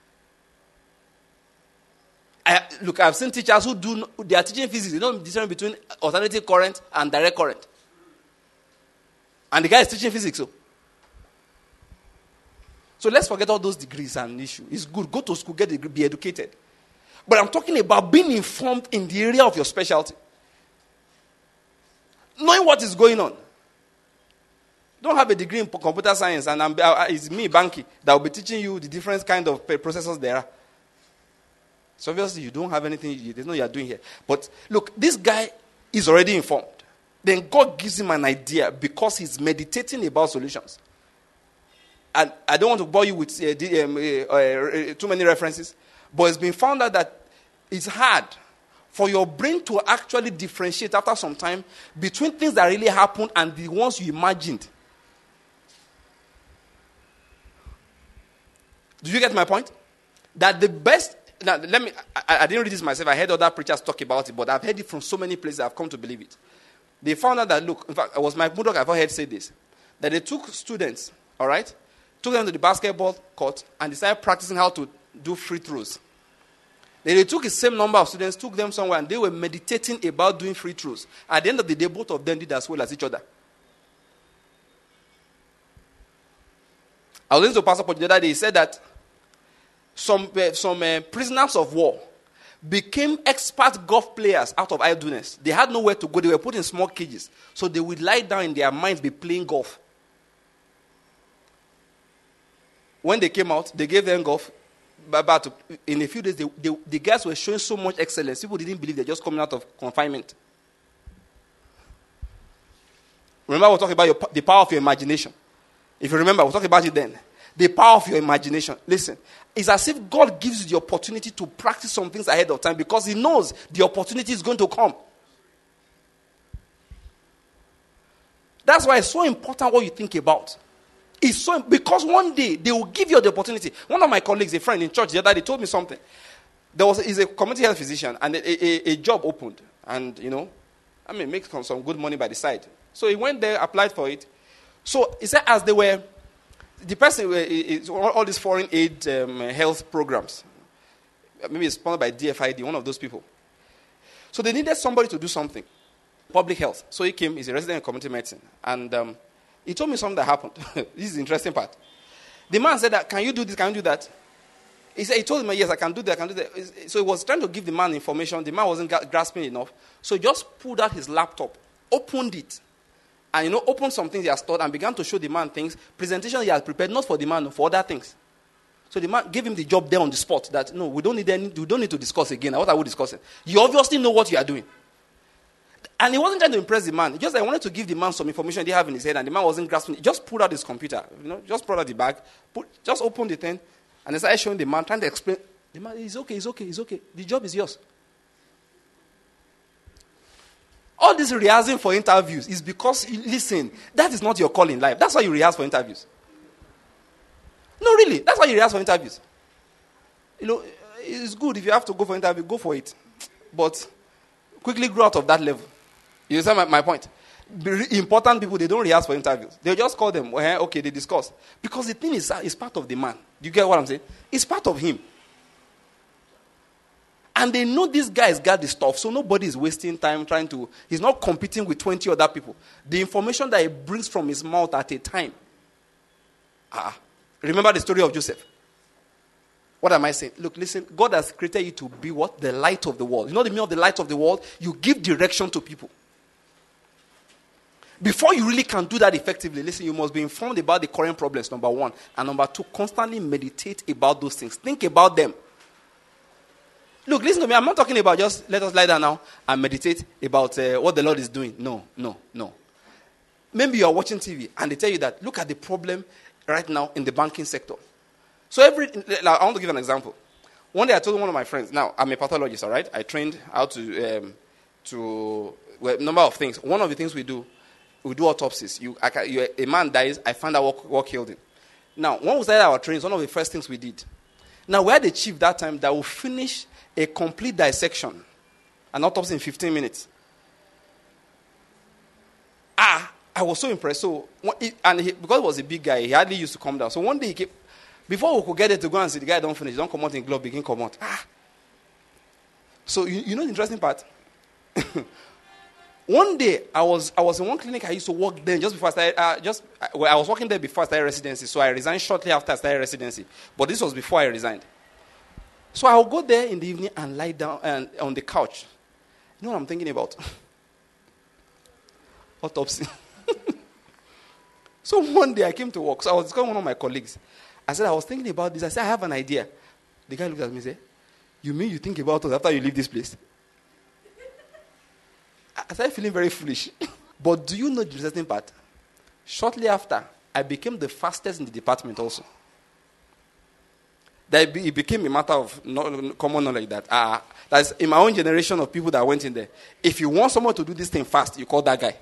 I, look, I've seen teachers who do, they are teaching physics. They don't discern between alternating current and direct current. And the guy is teaching physics. So, so let's forget all those degrees and issue. It's good. Go to school, get a degree, be educated. But I'm talking about being informed in the area of your specialty. Knowing what is going on. Don't have a degree in computer science and I'm, uh, it's me, Banky, that will be teaching you the different kind of processors there are. So obviously you don't have anything, you know you are doing here. But look, this guy is already informed. Then God gives him an idea because he's meditating about solutions. And I don't want to bore you with uh, the, um, uh, uh, too many references, but it's been found out that it's hard for your brain to actually differentiate after some time between things that really happened and the ones you imagined. Do you get my point? That the best, now let me, I, I didn't read this myself, I heard other preachers talk about it, but I've heard it from so many places, I've come to believe it. They found out that, look, in fact, it was Mike Murdoch I've heard say this, that they took students, all right, took them to the basketball court and decided practicing how to do free throws. Then they took the same number of students, took them somewhere, and they were meditating about doing free throws. At the end of the day, both of them did as well as each other. I was listening to Pastor Paul the other day. He said that some, uh, some uh, prisoners of war became expert golf players out of idleness. They had nowhere to go. They were put in small cages. So they would lie down in their minds, be playing golf. When they came out, they gave them golf. But, but in a few days, they, they, the guys were showing so much excellence. People didn't believe they're just coming out of confinement. Remember, we were talking about your, the power of your imagination. If you remember, we'll talk about it then. The power of your imagination. Listen, it's as if God gives you the opportunity to practice some things ahead of time because He knows the opportunity is going to come. That's why it's so important what you think about. It's so because one day they will give you the opportunity. One of my colleagues, a friend in church the other day, told me something. There was he's a community health physician, and a, a, a job opened, and you know, I mean, makes some, some good money by the side. So he went there, applied for it. So he said, as they were, the person were all, all these foreign aid um, health programs, maybe it's sponsored by D F I D, one of those people. So they needed somebody to do something, public health. So he came. He's a resident in community medicine, and um, he told me something that happened. This is the interesting part. The man said that, can you do this, can you do that? He said, he told him, yes, I can do that, I can do that. So he was trying to give the man information. The man wasn't grasping enough. So he just pulled out his laptop, opened it, and, you know, opened some things he has stored and began to show the man things, presentation he has prepared, not for the man, for other things. So the man gave him the job there on the spot that, no, we don't need any, we don't need to discuss again. What are we discussing? You obviously know what you are doing. And he wasn't trying to impress the man. He just I wanted to give the man some information he have in his head, and the man wasn't grasping it. He just pulled out his computer, you know, just pulled out the bag, put, just opened the thing, and he started showing the man, trying to explain. The man, it's okay, it's okay, it's okay. The job is yours. All this rehearsing for interviews is because, listen, that is not your call in life. That's why you rehearse for interviews. No, really, that's why you rehearse for interviews. You know, it's good if you have to go for interview, go for it. But quickly grow out of that level. You understand my, my point? Important people, they don't rehearse for interviews. They just call them, well, okay, they discuss. Because the thing is, it's part of the man. Do you get what I'm saying? It's part of him. And they know these guys got the stuff, so nobody is wasting time trying to, he's not competing with twenty other people. The information that he brings from his mouth at a time. Ah, remember the story of Joseph? What am I saying? Look, listen, God has created you to be what? The light of the world. You know the meaning of the light of the world? You give direction to people. Before you really can do that effectively, listen, you must be informed about the current problems, number one. And number two, constantly meditate about those things. Think about them. Look, listen to me. I'm not talking about just let us lie down now and meditate about uh, what the Lord is doing. No, no, no. Maybe you are watching T V and they tell you that, look at the problem right now in the banking sector. So every, I want to give an example. One day I told one of my friends, now I'm a pathologist, all right? I trained how to, um, to well, a number of things. One of the things we do, we do autopsies. You, I, you, a man dies, I find out what, what killed him. Now, when we started our trainings, one of the first things we did. Now, we had a chief that time that will finish a complete dissection, an autopsy in fifteen minutes. Ah, I was so impressed. So, and he, because he was a big guy, he hardly used to come down. So one day he came, before we could get it to go and see the guy don't finish, don't come out in glove, begin come out. Ah. So you, you know the interesting part? One day I was I was in one clinic I used to work there just before I started. Uh, just well, I was working there before I started residency, so I resigned shortly after I started residency. But this was before I resigned. So I would go there in the evening and lie down and, on the couch. You know what I'm thinking about? Autopsy. So one day I came to work. So I was calling one of my colleagues. I said, I was thinking about this. I said, I have an idea. The guy looked at me and said, you mean you think about us after you leave this place? I started feeling very foolish. But do you know the interesting part? Shortly after, I became the fastest in the department also. That it became a matter of no, common knowledge that uh, that's in my own generation of people that went in there. If you want someone to do this thing fast, you call that guy.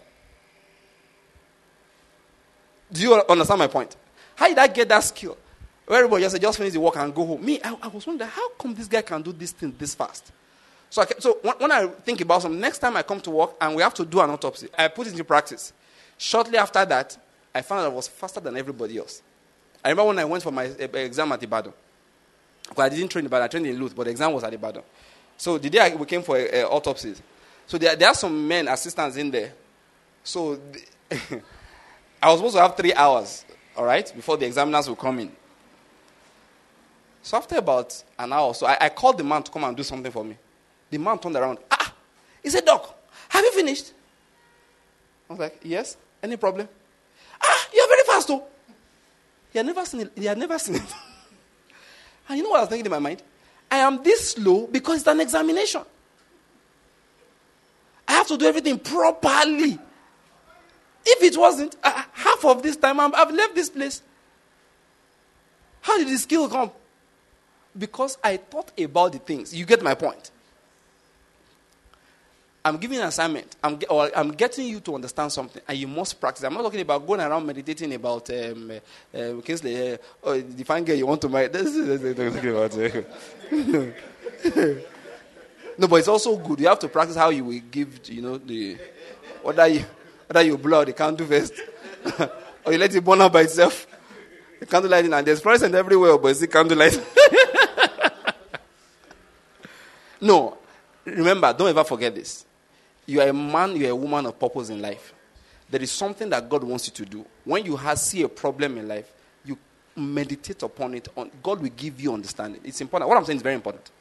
Do you understand my point? How did I get that skill? Everybody just said, just finish the work and go home. Me, I, I was wondering, how come this guy can do this thing this fast? So, I, so when, when I think about something, next time I come to work and we have to do an autopsy, I put it into practice. Shortly after that, I found out I was faster than everybody else. I remember when I went for my uh, exam at Ibadan. Well, I didn't train in Ibadan, I trained in Luth, but the exam was at Ibadan. So the day I, we came for uh, autopsies, so there, there are some men, assistants in there. So the, I was supposed to have three hours, all right, before the examiners will come in. So after about an hour, so I, I called the man to come and do something for me. The man turned around. Ah, he said, Doc, have you finished? I was like, yes, any problem? Ah, you're very fast, though. He had never seen it. He had never seen it. And you know what I was thinking in my mind? I am this slow because it's an examination. I have to do everything properly. If it wasn't, uh, half of this time I'm, I've left this place. How did the skill come? Because I thought about the things. You get my point? I'm giving an assignment. I'm, or I'm getting you to understand something, and you must practice. I'm not talking about going around meditating about um, uh, uh, Kingsley, uh, oh, the fine girl you want to marry. This is what I'm talking about. No, but it's also good. You have to practice how you will give, you know, the whether you whether you blow the candle first, or you let it burn out by itself. The candle lighting, and there's fluorescent everywhere, but it's the candle light. No, remember, don't ever forget this. You are a man, you are a woman of purpose in life. There is something that God wants you to do. When you have, see a problem in life, you meditate upon it. On, God will give you understanding. It's important. What I'm saying is very important.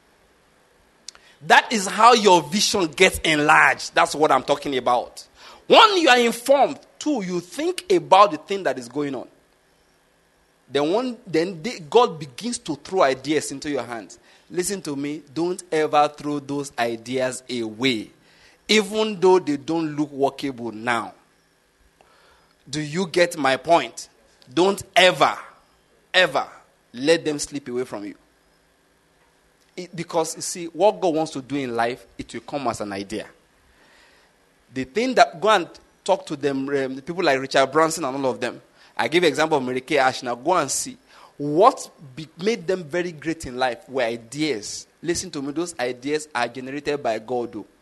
That is how your vision gets enlarged. That's what I'm talking about. One, you are informed. Two, you think about the thing that is going on. Then, one, then they, God begins to throw ideas into your hands. Listen to me. Don't ever throw those ideas away, even though they don't look workable now. Do you get my point? Don't ever, ever let them slip away from you. It, because, you see, what God wants to do in life, it will come as an idea. The thing that, go and talk to them, um, the people like Richard Branson and all of them. I give an example of Mary Kay Ash. Now go and see. What be, made them very great in life were ideas. Listen to me, those ideas are generated by God. Though.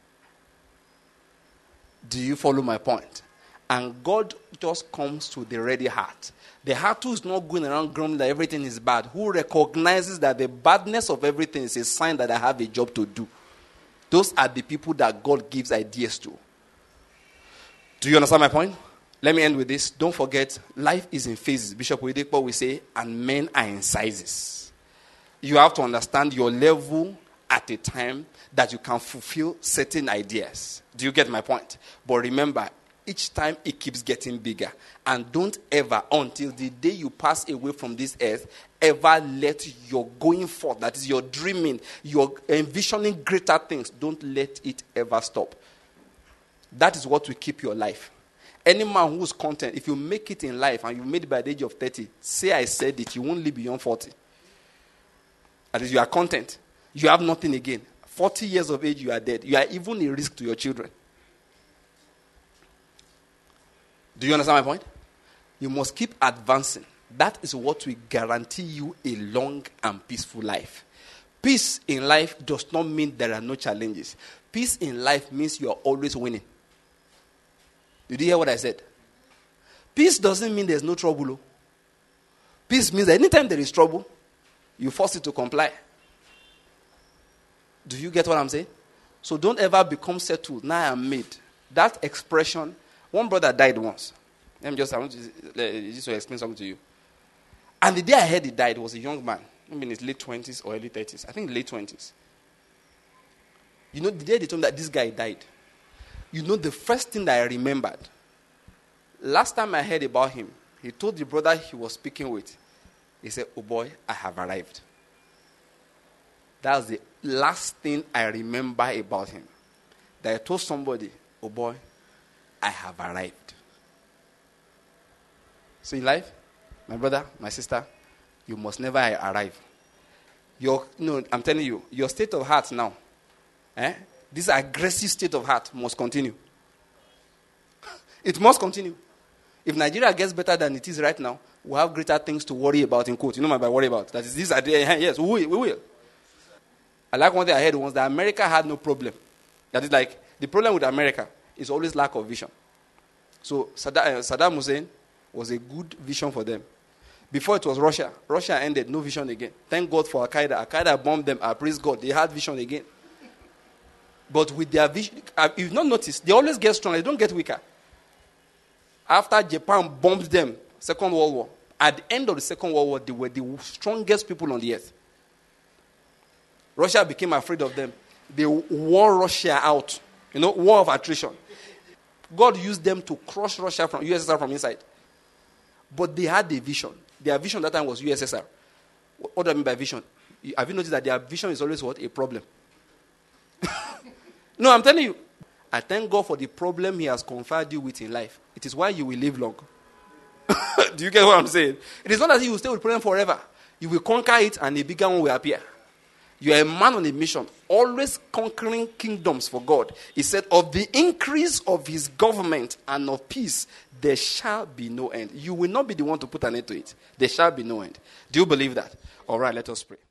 Do you follow my point? And God just comes to the ready heart. The heart who is not going around grumbling that everything is bad, who recognizes that the badness of everything is a sign that I have a job to do. Those are the people that God gives ideas to. Do you understand my point? Let me end with this. Don't forget, life is in phases. Bishop Oyedepo will say, and men are in sizes. You have to understand your level at a time that you can fulfill certain ideas. Do you get my point? But remember, each time it keeps getting bigger. And don't ever, until the day you pass away from this earth, ever let your going forth, that is your dreaming, your envisioning greater things, don't let it ever stop. That is what will keep your life. Any man who's content, if you make it in life and you made it by the age of thirty, say I said it, you won't live beyond forty. That is, you are content. You have nothing again. forty years of age, you are dead. You are even a risk to your children. Do you understand my point? You must keep advancing. That is what will guarantee you a long and peaceful life. Peace in life does not mean there are no challenges. Peace in life means you are always winning. Did you hear what I said? Peace doesn't mean there's no trouble. Oh. Peace means that anytime there is trouble, you force it to comply. Do you get what I'm saying? So don't ever become settled. Now I am made. That expression, one brother died once. Let me just, I want to, just to explain something to you. And the day I heard he died, he was a young man. Maybe in his late twenties or early thirties. I think late twenties. You know, the day they told me that this guy died, you know, the first thing that I remembered, last time I heard about him, he told the brother he was speaking with, he said, oh boy, I have arrived. That was the last thing I remember about him. That I told somebody, oh boy, I have arrived. So in life, my brother, my sister, you must never arrive. Your, no, I'm telling you, your state of heart now, eh? This aggressive state of heart must continue. It must continue. If Nigeria gets better than it is right now, we'll have greater things to worry about, in quote. You know what I worry about? That is, these are the, yes, we will, we will. I like one thing I heard once, that America had no problem. That is like, the problem with America is always lack of vision. So Saddam, Saddam Hussein was a good vision for them. Before it was Russia. Russia ended, no vision again. Thank God for Al-Qaeda. Al-Qaeda bombed them. I praise God. They had vision again. But with their vision, if you've not noticed, they always get stronger. They don't get weaker. After Japan bombed them, Second World War, at the end of the Second World War, they were the strongest people on the earth. Russia became afraid of them. They wore Russia out. You know, war of attrition. God used them to crush Russia from U S S R from inside. But they had a vision. Their vision that time was U S S R. What, what do I mean by vision? Have you noticed that their vision is always what? A problem. No, I'm telling you. I thank God for the problem he has conferred you with in life. It is why you will live long. Do you get what I'm saying? It is not that you will stay with problem forever. You will conquer it and a bigger one will appear. You are a man on a mission, always conquering kingdoms for God. He said, of the increase of his government and of peace, there shall be no end. You will not be the one to put an end to it. There shall be no end. Do you believe that? All right, let us pray.